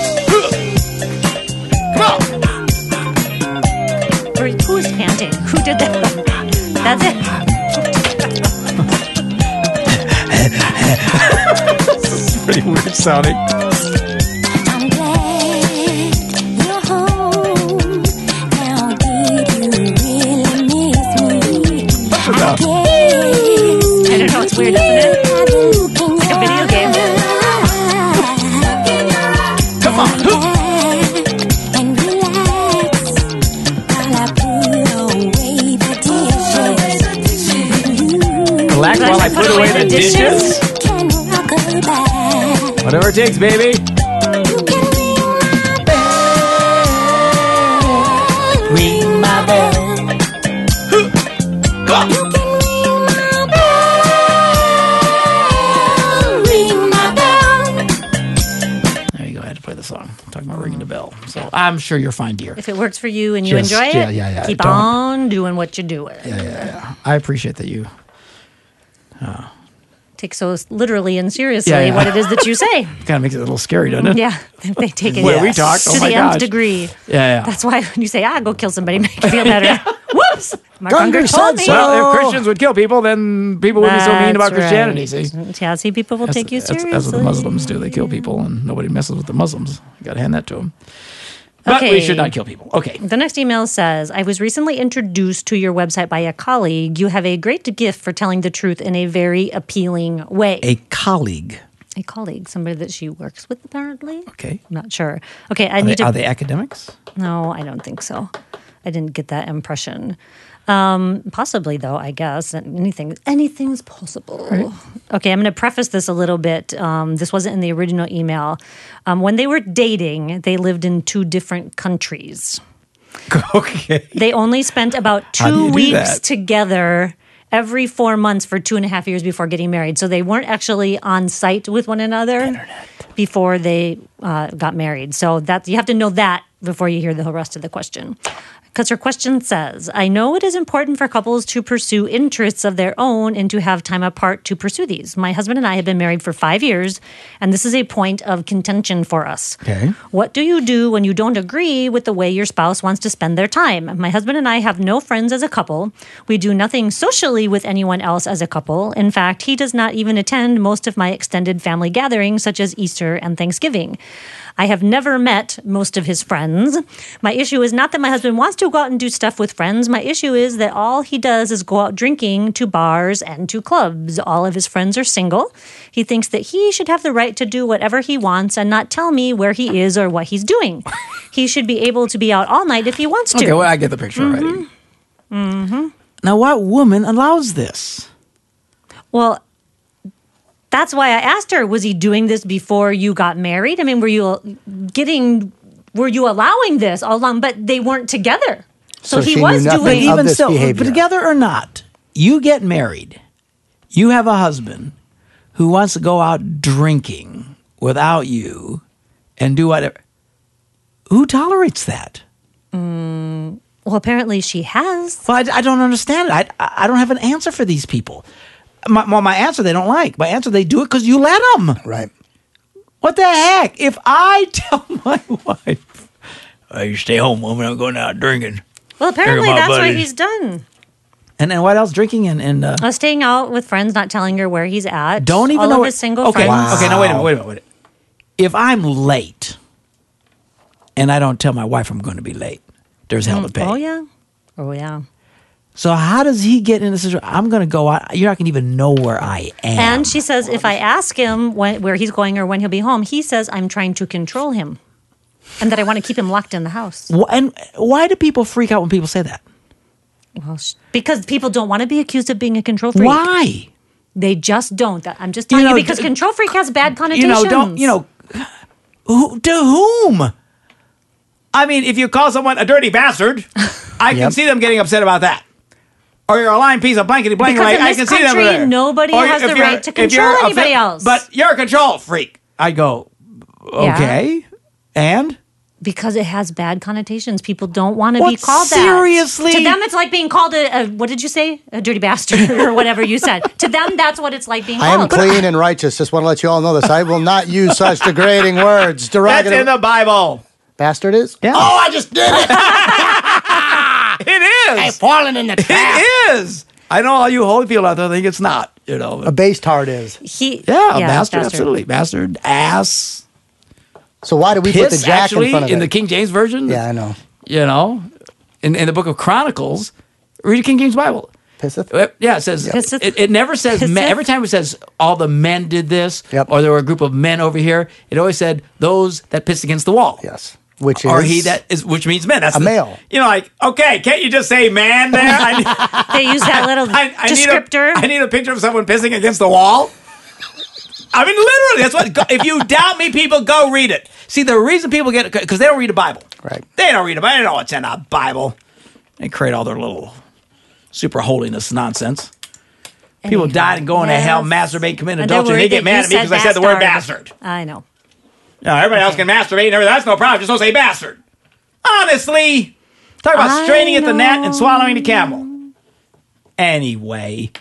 Come on. Who's panting? Who did that? That's it. This is pretty weird sounding. I don't know, it's weird, isn't it? It's like a video game. Come on. Relax while I put away the dishes. Whatever it takes, baby. Ring my bell. There you go. I had to play the song. I'm talking about ringing the bell. So I'm sure you're fine, dear. If it works for you and you Just- enjoy it, yeah. keep Don't- on doing what you're doing. Yeah. I appreciate that you take so literally and seriously Yeah, yeah. what it is that you say. Kind of makes it a little scary, doesn't it? Yeah, they take it Where we talk, to oh my the gosh. nth degree. Yeah, yeah. That's why when you say, go kill somebody, make you feel better. Whoops! Mark Gungor Unger told me. said so. Well, if Christians would kill people, then people wouldn't be so mean about That's Christianity, right. see? Yeah, see, people will take you seriously. That's what the Muslims do. They kill people, and nobody messes with the Muslims. You got to hand that to them. But Okay. we should not kill people. Okay. The next email says, I was recently introduced to your website by a colleague. You have a great gift for telling the truth in a very appealing way. A colleague. A colleague, somebody that she works with, apparently. Okay. I'm not sure. Okay, Are they academics? No, I don't think so. I didn't get that impression. Possibly, though, I guess. Anything's possible. Right. Okay, I'm going to preface this a little bit. This wasn't in the original email. When they were dating, they lived in 2 different countries. Okay. They only spent about How do 2 you do weeks that? together every 4 months for 2.5 years before getting married. So they weren't actually on site with one another before they got married. So that you have to know that before you hear the whole rest of the question. Because her question says, I know it is important for couples to pursue interests of their own and to have time apart to pursue these. My husband and I have been married for 5 years, and this is a point of contention for us. Okay. What do you do when you don't agree with the way your spouse wants to spend their time? My husband and I have no friends as a couple. We do nothing socially with anyone else as a couple. In fact, he does not even attend most of my extended family gatherings, such as Easter and Thanksgiving. I have never met most of his friends. My issue is not that my husband wants to go out and do stuff with friends. My issue is that all he does is go out drinking to bars and to clubs. All of his friends are single. He thinks that he should have the right to do whatever he wants and not tell me where he is or what he's doing. He should be able to be out all night if he wants to. Okay, well, I get the picture already. Mm-hmm. Now, what woman allows this? Well, that's why I asked her, was he doing this before you got married? I mean, were you allowing this all along? But they weren't together. So he was doing even so, but together or not, you get married. You have a husband who wants to go out drinking without you and do whatever. Who tolerates that? Well, apparently she has. Well, I don't understand it. I don't have an answer for these people. My answer they don't like. My answer they do it because you let them. Right. What the heck? If I tell my wife, you stay home, woman, I'm going out drinking. Well, apparently Drinking my that's what buddies. he's done. And what else? Drinking and Staying out with friends, not telling her where he's at. don't even all know of what- his single okay. friends. Okay, now wait a minute. If I'm late and I don't tell my wife I'm going to be late, there's hell to pay. Oh, yeah. Oh, yeah. So how does he get in this situation? I'm going to go out. You're not going to even know where I am. And she says if I ask him where he's going or when he'll be home, he says I'm trying to control him and that I want to keep him locked in the house. And why do people freak out when people say that? Well, because people don't want to be accused of being a control freak. Why? They just don't. I'm just telling you because control freak has bad connotations. To whom? I mean, if you call someone a dirty bastard, I can see them getting upset about that. Or you're a lying piece of blankety blank. Because in I this can see them country, there. nobody Or has if the you're- right to if control you're anybody else. But you're a control freak. I go, okay, and? Because it has bad connotations. People don't want to be What, called that. seriously? To them, it's like being called what did you say? A dirty bastard or whatever you said. To them, that's what it's like being I am called. clean and righteous. Just want to let you all know this. I will not use such degrading words. That's in the Bible. Bastard is? Yeah. Oh, I just did it. It is. I've fallen in the trap. It is. I know all you holy people out there think it's not. A bastard is. Bastard, absolutely. Bastard, ass. So why do we put the Piss, jack actually, in front of it? the King James Version? Yeah, I know. You know, in the book of Chronicles, read the King James Bible. Pisseth? Yeah, it says, Pisseth? it never says, men, every time it says all the men did this, or there were a group of men over here, it always said those that pissed against the wall. Yes. Which Or is he that is, which means men. That's a male. You know, like, okay, can't you just say man there? They use that little descriptor. I need a picture of someone pissing against the wall. I mean, literally, that's what. If you doubt me, people, go read it. See, the reason people get it because they don't read a Bible. Right. They don't read a Bible. They don't know what's in a Bible. They create all their little super holiness nonsense. People died and going to hell, masturbate, commit adultery. They get mad at me because I said the word bastard. I know. No, everybody else can masturbate and everything. That's no problem. Just don't say bastard. Honestly, talk about straining at the net and swallowing the camel. Anyway,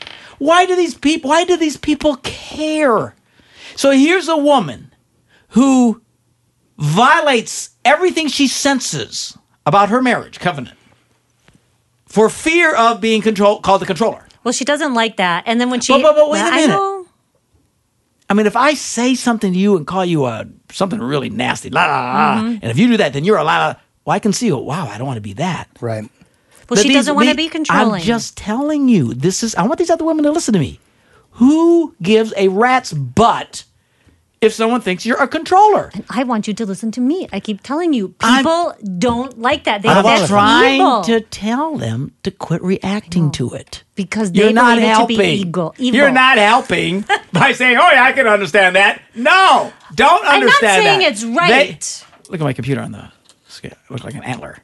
Why do these people care? So here's a woman who violates everything she senses about her marriage covenant for fear of being called the controller. Well, she doesn't like that. And then when she... But wait a minute. I know. I mean, if I say something to you and call you something really nasty, and if you do that, then you're a well, I can see, wow, I don't want to be that. Right. Well, she doesn't want to be controlling. I'm just telling you, I want these other women to listen to me. Who gives a rat's butt if someone thinks you're a controller? And I want you to listen to me. I keep telling you, people don't like that. I'm trying to tell them to quit reacting to it. Because they believe it to be evil. You're not helping by saying, oh, yeah, I can understand that. No, don't understand that. I'm not saying it's right. Look at my computer on the scale. It looks like an antler.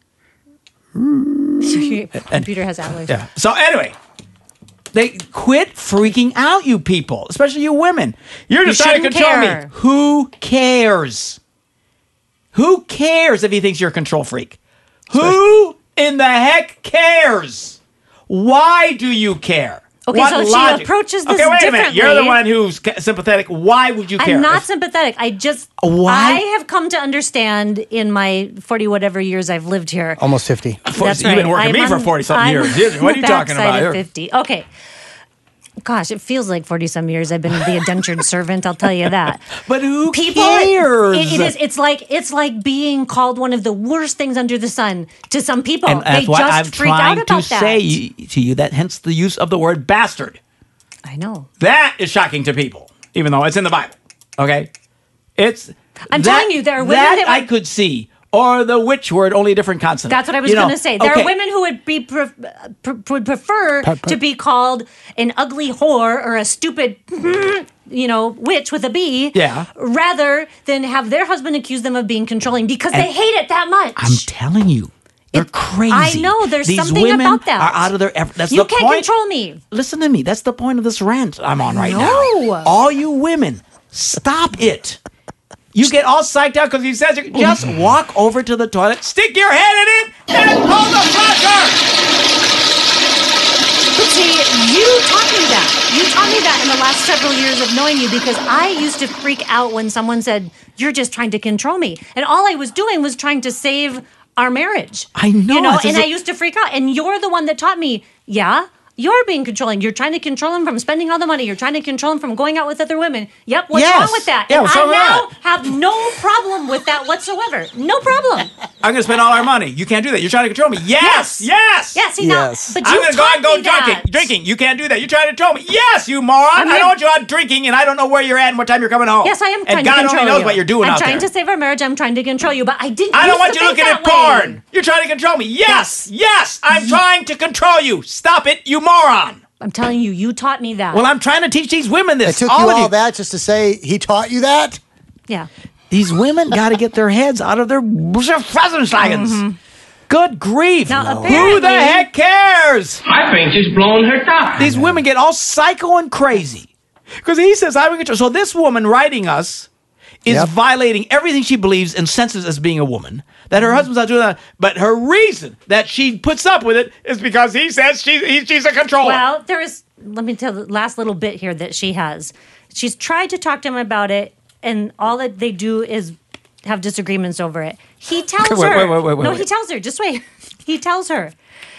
Computer has antlers. Yeah. So anyway, they quit freaking out, you people, especially you women. You're just trying to control me. Who cares? Who cares if he thinks you're a control freak? Who in the heck cares? Why do you care? Okay, what so logic? she approaches this differently. differently. Wait a minute. You're the one who's sympathetic. Why would you care? I'm not sympathetic. I have come to understand in my 40-whatever years I've lived here. Almost 50. That's You've right. been working me for 40-something years. What are you talking about here? 50. Okay. Gosh, it feels like 40-some years I've been the indentured servant, I'll tell you that. But who cares? It's like being called one of the worst things under the sun to some people. And that's they why just I'm freak out trying about to that. say to you that hence the use of the word bastard. I know. That is shocking to people, even though it's in the Bible. Okay? I'm telling you, there are women that I could see. Or the which word, only a different consonant. That's what I was going to say. There are women who would prefer to be called an ugly whore or a stupid, witch with a B, rather than have their husband accuse them of being controlling because they hate it that much. I'm telling you. They're crazy. I know. There's These something women about that. Are out of their That's you the can't point. control me. Listen to me. That's the point of this rant I'm on right now. No. All you women, stop it. You get all psyched out because he says you just walk over to the toilet, stick your head in it, and pull the flusher. But see, you taught me that. You taught me that in the last several years of knowing you because I used to freak out when someone said, you're just trying to control me. And all I was doing was trying to save our marriage. I know. I used to freak out. And you're the one that taught me, you're being controlling. You're trying to control him from spending all the money. You're trying to control him from going out with other women. Yep, what's wrong with that? Yeah, and I now have no problem with that whatsoever. No problem. I'm going to spend all our money. You can't do that. You're trying to control me. Yes. Yes, but I'm going to go drinking. You can't do that. You're trying to control me. Yes, you moron. I don't want you out drinking, and I don't know where you're at and what time you're coming home. Yes, I am trying and to God control only knows you. what you're doing out there. I'm trying to save our marriage. I'm trying to control you, but I didn't I don't want you think looking at that porn. way. You're trying to control me. Yes. I'm trying to control you. Stop it, you moron. I'm telling you, you taught me that. Well, I'm trying to teach these women this. It took all that just to say he taught you that? Yeah. These women got to get their heads out of their Frauensteins. Good grief. Now, who the heck cares? I think she's blowing her top. These women get all psycho and crazy. Because he says, I'm in control. So this woman writing us is violating everything she believes and senses as being a woman. That her husband's not doing that. But her reason that she puts up with it is because he says she's a controller. Well, let me tell the last little bit here that she has. She's tried to talk to him about it, and all that they do is have disagreements over it. He tells her. Wait. He tells her. Just wait. He tells her.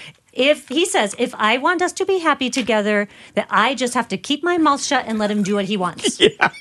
If I want us to be happy together, that I just have to keep my mouth shut and let him do what he wants. Yeah.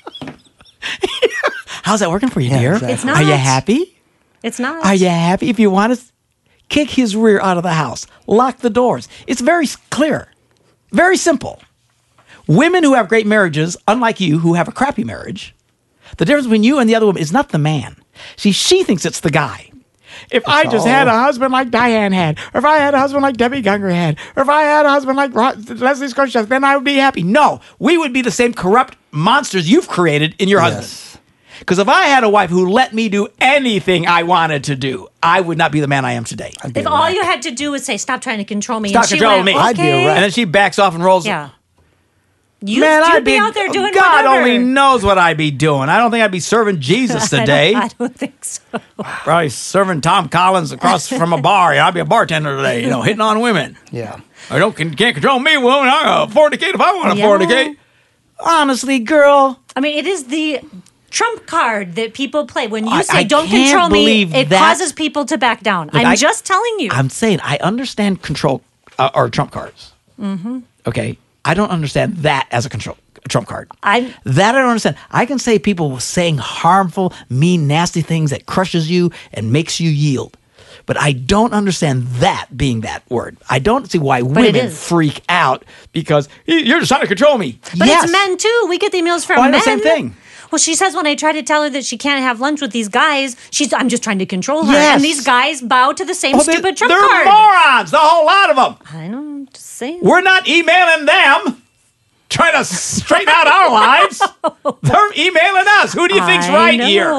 How's that working for you, dear? Exactly. It's not. Are you happy? It's not. Are you happy? If you want to kick his rear out of the house, lock the doors. It's very clear. Very simple. Women who have great marriages, unlike you who have a crappy marriage, the difference between you and the other woman is not the man. See, she thinks it's the guy. If I just had a husband like Diane had, or if I had a husband like Debbie Gunger had, or if I had a husband like Leslie Scotia, then I would be happy. No, we would be the same corrupt monsters you've created in your husband. Because if I had a wife who let me do anything I wanted to do, I would not be the man I am today. If all you had to do was say, stop trying to control me. Stop and she controlling went, me. okay. And then she backs off and rolls. Yeah. You'd I'd be out there doing God whatever. only knows what I'd be doing. I don't think I'd be serving Jesus today. I don't think so. Probably serving Tom Collins across from a bar. I'd be a bartender today, hitting on women. Yeah. I can't control me, woman. I'm going to fornicate if I want to fornicate. Honestly, girl. I mean, it is the trump card that people play. When you say, I don't can't control me, believe it that- causes people to back down. I'm just telling you. I'm saying I understand control or trump cards. Mm-hmm. Okay? I don't understand that as a trump card. I don't understand. I can say people saying harmful, mean, nasty things that crushes you and makes you yield. But I don't understand that being that word. I don't see why women freak out because you're just trying to control me. But yes. it's men too. We get the emails from Why men. the same thing? Well, she says when I try to tell her that she can't have lunch with these guys, I'm just trying to control her. Yes. And these guys bow to the same stupid trump they're card. morons, the whole lot of them. I know, I'm just saying. We're not emailing them, trying to straighten out our lives. They're emailing us. Who do you think's right here?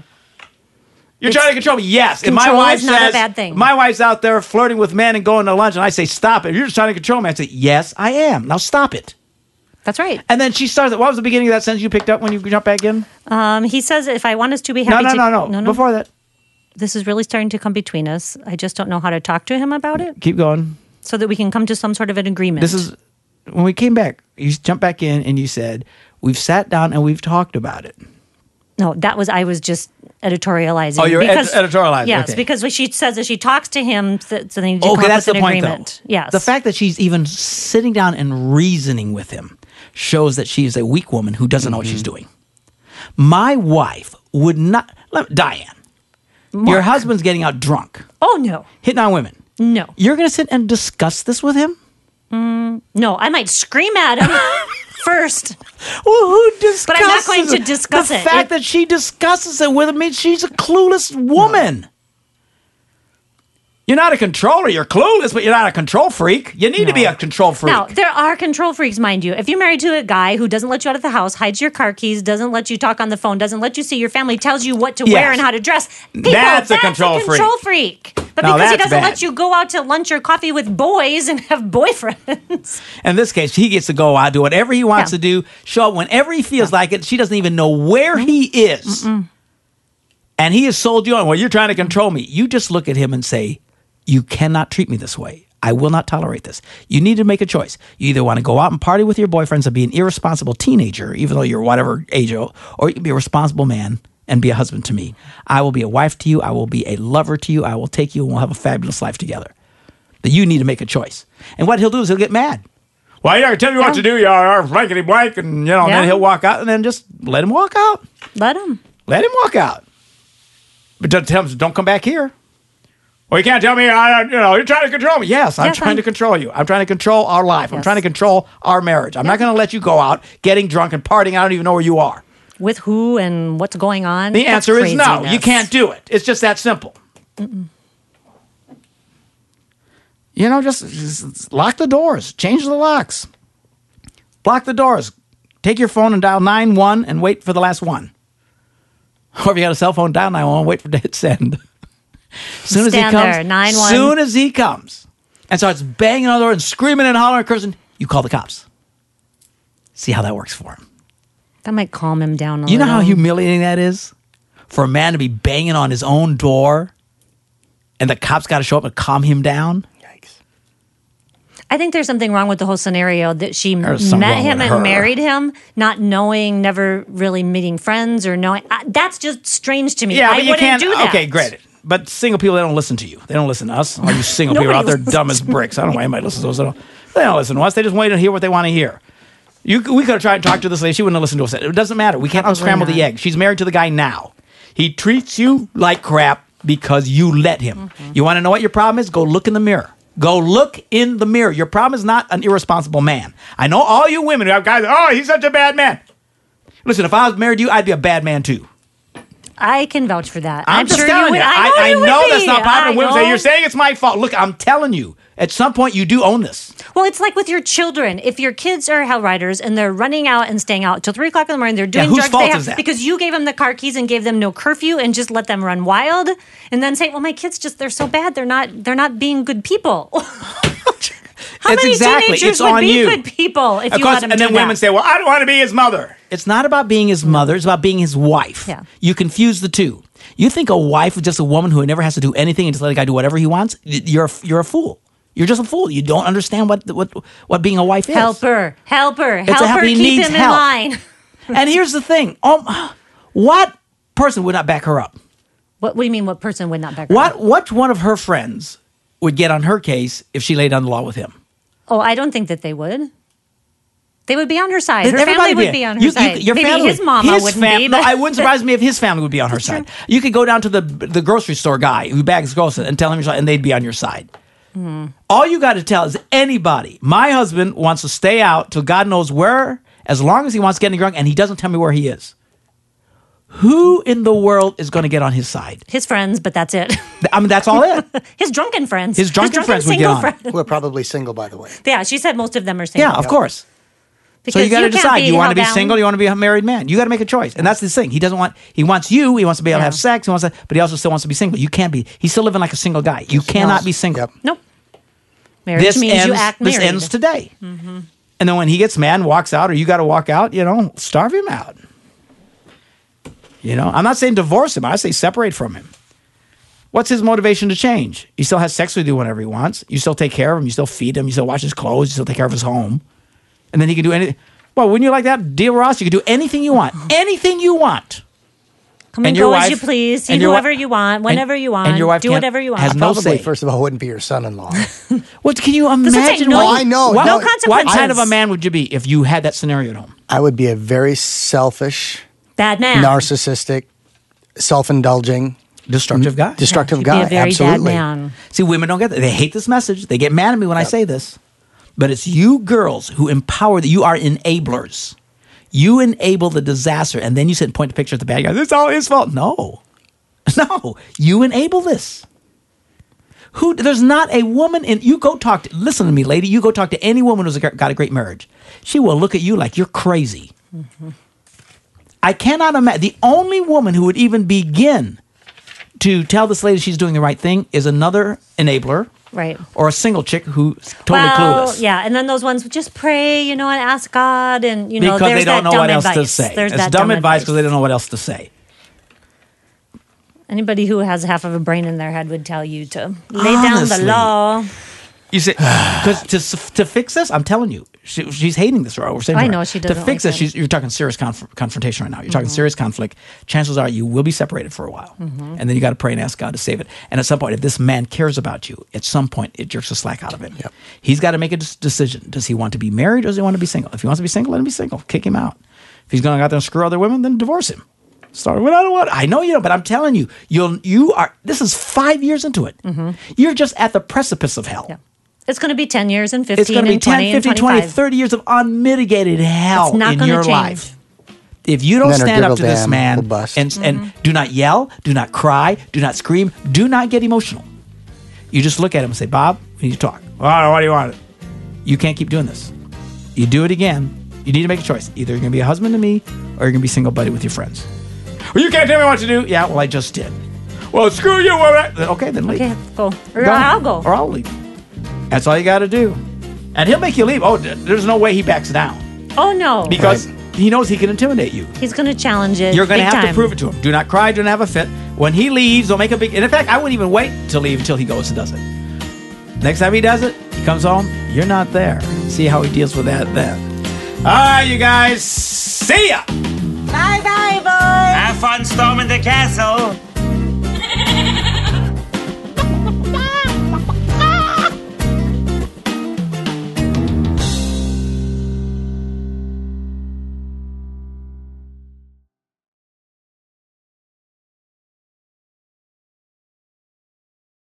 You're trying to control me. Yes. If my Control wife is not a says, bad thing. my wife's out there flirting with men and going to lunch, and I say, stop it. You're just trying to control me. I say, yes, I am. Now stop it. That's right. And then she starts, what was the beginning of that sentence you picked up when you jumped back in? He says, if I want us to be happy No. Before that. This is really starting to come between us. I just don't know how to talk to him about it Keep going. so that we can come to some sort of an agreement. This is, when we came back, you jumped back in and you said, we've sat down and we've talked about it. No, I was just editorializing. Oh, you're editorializing. Yes, Okay. because when she says that she talks to him, so they need to come Okay, up that's with the an point, agreement. though. Yes. The fact that she's even sitting down and reasoning with him shows that she is a weak woman who doesn't know what she's doing. My wife would not... Diane, your husband's getting out drunk. Oh, no. Hitting on women. No. You're going to sit and discuss this with him? No, I might scream at him first. Well, who discusses But I'm not going to discuss the it. The fact that she discusses it with him means she's a clueless woman. You're not a controller. You're clueless, but you're not a control freak. You need to be a control freak. Now, there are control freaks, mind you. If you're married to a guy who doesn't let you out of the house, hides your car keys, doesn't let you talk on the phone, doesn't let you see your family, tells you what to wear and how to dress, people, That's a control freak. But No, because he that's doesn't bad. let you go out to lunch or coffee with boys and have boyfriends. In this case, he gets to go out, do whatever he wants to do, show up whenever he feels like it. She doesn't even know where he is. And he has sold you on, well, you're trying to control me. You just look at him and say, you cannot treat me this way. I will not tolerate this. You need to make a choice. You either want to go out and party with your boyfriends and be an irresponsible teenager, even though you're whatever age, or you can be a responsible man and be a husband to me. I will be a wife to you. I will be a lover to you. I will take you and we'll have a fabulous life together. But you need to make a choice. And what he'll do is he'll get mad. Well, you're going to tell me what to do. You're blankety blank. And, then he'll walk out and then just let him walk out. Let him walk out. But don't tell him, don't come back here. Well, you can't tell me, you're trying to control me. Yes, I'm trying to control you. I'm trying to control our life. I'm trying to control our marriage. I'm not going to let you go out getting drunk and partying. I don't even know where you are. With who and what's going on? The That's answer is no. craziness. You can't do it. It's just that simple. Just lock the doors. Change the locks. Block the doors. Take your phone and dial 9-1 and wait for the last one. Or if you got a cell phone, dial 9-1, wait for hit send. Soon as he Stand comes, there, 9-1. soon as he comes and starts banging on the door and screaming and hollering and cursing, you call the cops. See how that works for him. That might calm him down a little. You know how humiliating that is? For a man to be banging on his own door and the cops got to show up and calm him down? I think there's something wrong with the whole scenario that she met something wrong him with and her. married him, not knowing, never really meeting friends or knowing. That's just strange to me. Yeah, I but you wouldn't can't. do that. Okay, great. But single people, they don't listen to you. They don't listen to us. All you single people Nobody out there, listens dumb as bricks. I don't know why anybody listens to us. They don't listen to us. They just wait to hear what they want to hear. We could have tried to talk to this lady. She wouldn't have listened to us. It doesn't matter. We can't unscramble the egg. She's married to the guy now. He treats you like crap because you let him. You want to know what your problem is? Go look in the mirror. Go look in the mirror. Your problem is not an irresponsible man. I know all you women who have guys, oh, he's such a bad man. Listen, if I was married to you, I'd be a bad man too. I can vouch for that. I'm just sure telling you you. would. I you would know be. that's not popular. I Women say, know. you're saying it's my fault. Look, I'm telling you. At some point, you do own this. Well, it's like with your children. If your kids are hell riders and they're running out and staying out till 3 o'clock in the morning, they're doing whose drugs. fault is that? Because you gave them the car keys and gave them no curfew and just let them run wild, and then say, "Well, my kids they're so bad. They're not being good people." How It's many exactly. teenagers It's would on be you. good people if Of you course, let them and do then that? women say, well, I don't want to be his mother. It's not about being his mother. It's about being his wife. Yeah. You confuse the two. You think a wife is just a woman who never has to do anything and just let a guy do whatever he wants? You're a fool. You're just a fool. You don't understand what being a wife is. Help her. He Keep needs him help. in line. And here's the thing. What person would not back her up? What do you mean? What person would not back her up? What one of her friends would get on her case if she laid down the law with him? Oh, I don't think that they would. They would be on her side. Her Everybody family would be on her side. Your Maybe family, his mama wouldn't be. No, But it wouldn't surprise me if his family would be on her side. You could go down to the grocery store guy who bags groceries and tell him, and they'd be on your side. All you got to tell is anybody. My husband wants to stay out till God knows where, as long as he wants getting drunk, and he doesn't tell me where he is. Who in the world is going to get on his side? his friends, but that's it. I mean, that's all it. His drunken friends. His drunken friends would get single on. friends. Who are probably single, by the way. Yeah, she said most of them are single. Yeah, of course. Because So you got to can't decide. be You want to held be down. single? You want to be a married man? You got to make a choice, and that's the thing. He doesn't want. He wants you. He wants to be able to have sex. He wants to, but he also still wants to be single. You can't be. He's still living like a single guy. You cannot be single. Nope. Marriage means you act married. This ends today. And then when he gets mad and walks out, or you got to walk out, starve him out. I'm not saying divorce him. I say separate from him. What's his motivation to change? He still has sex with you whenever he wants. You still take care of him. You still feed him. You still wash his clothes. You still take care of his home. And then he can do anything. Well, wouldn't you like that, dear Ross? You can do anything you want. Anything you want. Come and go as you please. See whoever you want, whenever you want. And your wife do whatever you want. has no Probably, say. first of all, wouldn't be your son-in-law. What can you Does it say imagine? no? I know. What, No consequences. what kind of a man would you be if you had that scenario at home? I would be a very selfish, Bad man. narcissistic, self-indulging, destructive guy. Destructive You'd guy. be a very Absolutely. bad man. See, women don't get that. They hate this message. They get mad at me when I say this. But it's you girls who empower. You are enablers. You enable the disaster, and then you sit and point the picture at the bad guy. It's all his fault. No. You enable this. There's not a woman in. You go talk to. Listen to me, lady. You go talk to any woman who's got a great marriage. She will look at you like you're crazy. I cannot imagine. The only woman who would even begin to tell this lady she's doing the right thing is another enabler. Right. Or a single chick who's totally clueless. Yeah, and then those ones just pray, and ask God, and Because there's they don't that know what else advice. to say. There's It's that dumb advice because they don't know what else to say. Anybody who has half of a brain in their head would tell you to lay down the Honestly. law. You say, because to fix this, I'm telling you, she's hating this. We're saying to I her. know she To doesn't fix like this, you're talking serious confrontation right now. You're talking serious conflict. Chances are you will be separated for a while. And then you got to pray and ask God to save it. And at some point, if this man cares about you, at some point, it jerks the slack out of him. Yep. He's got to make a decision. Does he want to be married or does he want to be single? If he wants to be single, let him be single. Kick him out. If he's going to go out there and screw other women, then divorce him. Sorry, well, I don't want. I know you don't, but I'm telling you, you are. This is 5 years into it. You're just at the precipice of hell. Yeah. It's going to be 10 years and 15 It's going to be and 10, 20 50, and 20, 25. 30 years of unmitigated hell It's not in gonna your change. life. If you don't Then our stand up Gribble to this Dam man will bust. and do not yell, do not cry, do not scream, do not get emotional. You just look at him and say, Bob, we need to talk. Oh, what do you want? You can't keep doing this. You do it again, you need to make a choice. Either you're going to be a husband to me or you're going to be single buddy with your friends. Well, you can't tell me what to do. Yeah, well, I just did. Well, screw you. Okay, then leave. Okay, go. Or Go. I'll go. Or I'll leave. That's all you got to do. And he'll make you leave. Oh, there's no way he backs down. Oh, no. Because he knows he can intimidate you. He's going to challenge it. You're going to big have time. to prove it to him. Do not cry. Do not have a fit. When he leaves, don't make a big... And in fact, I wouldn't even wait to leave until he goes and does it. Next time he does it, he comes home, you're not there. See how he deals with that then. All right, you guys. See ya. Bye-bye, boys. Have fun storming the castle.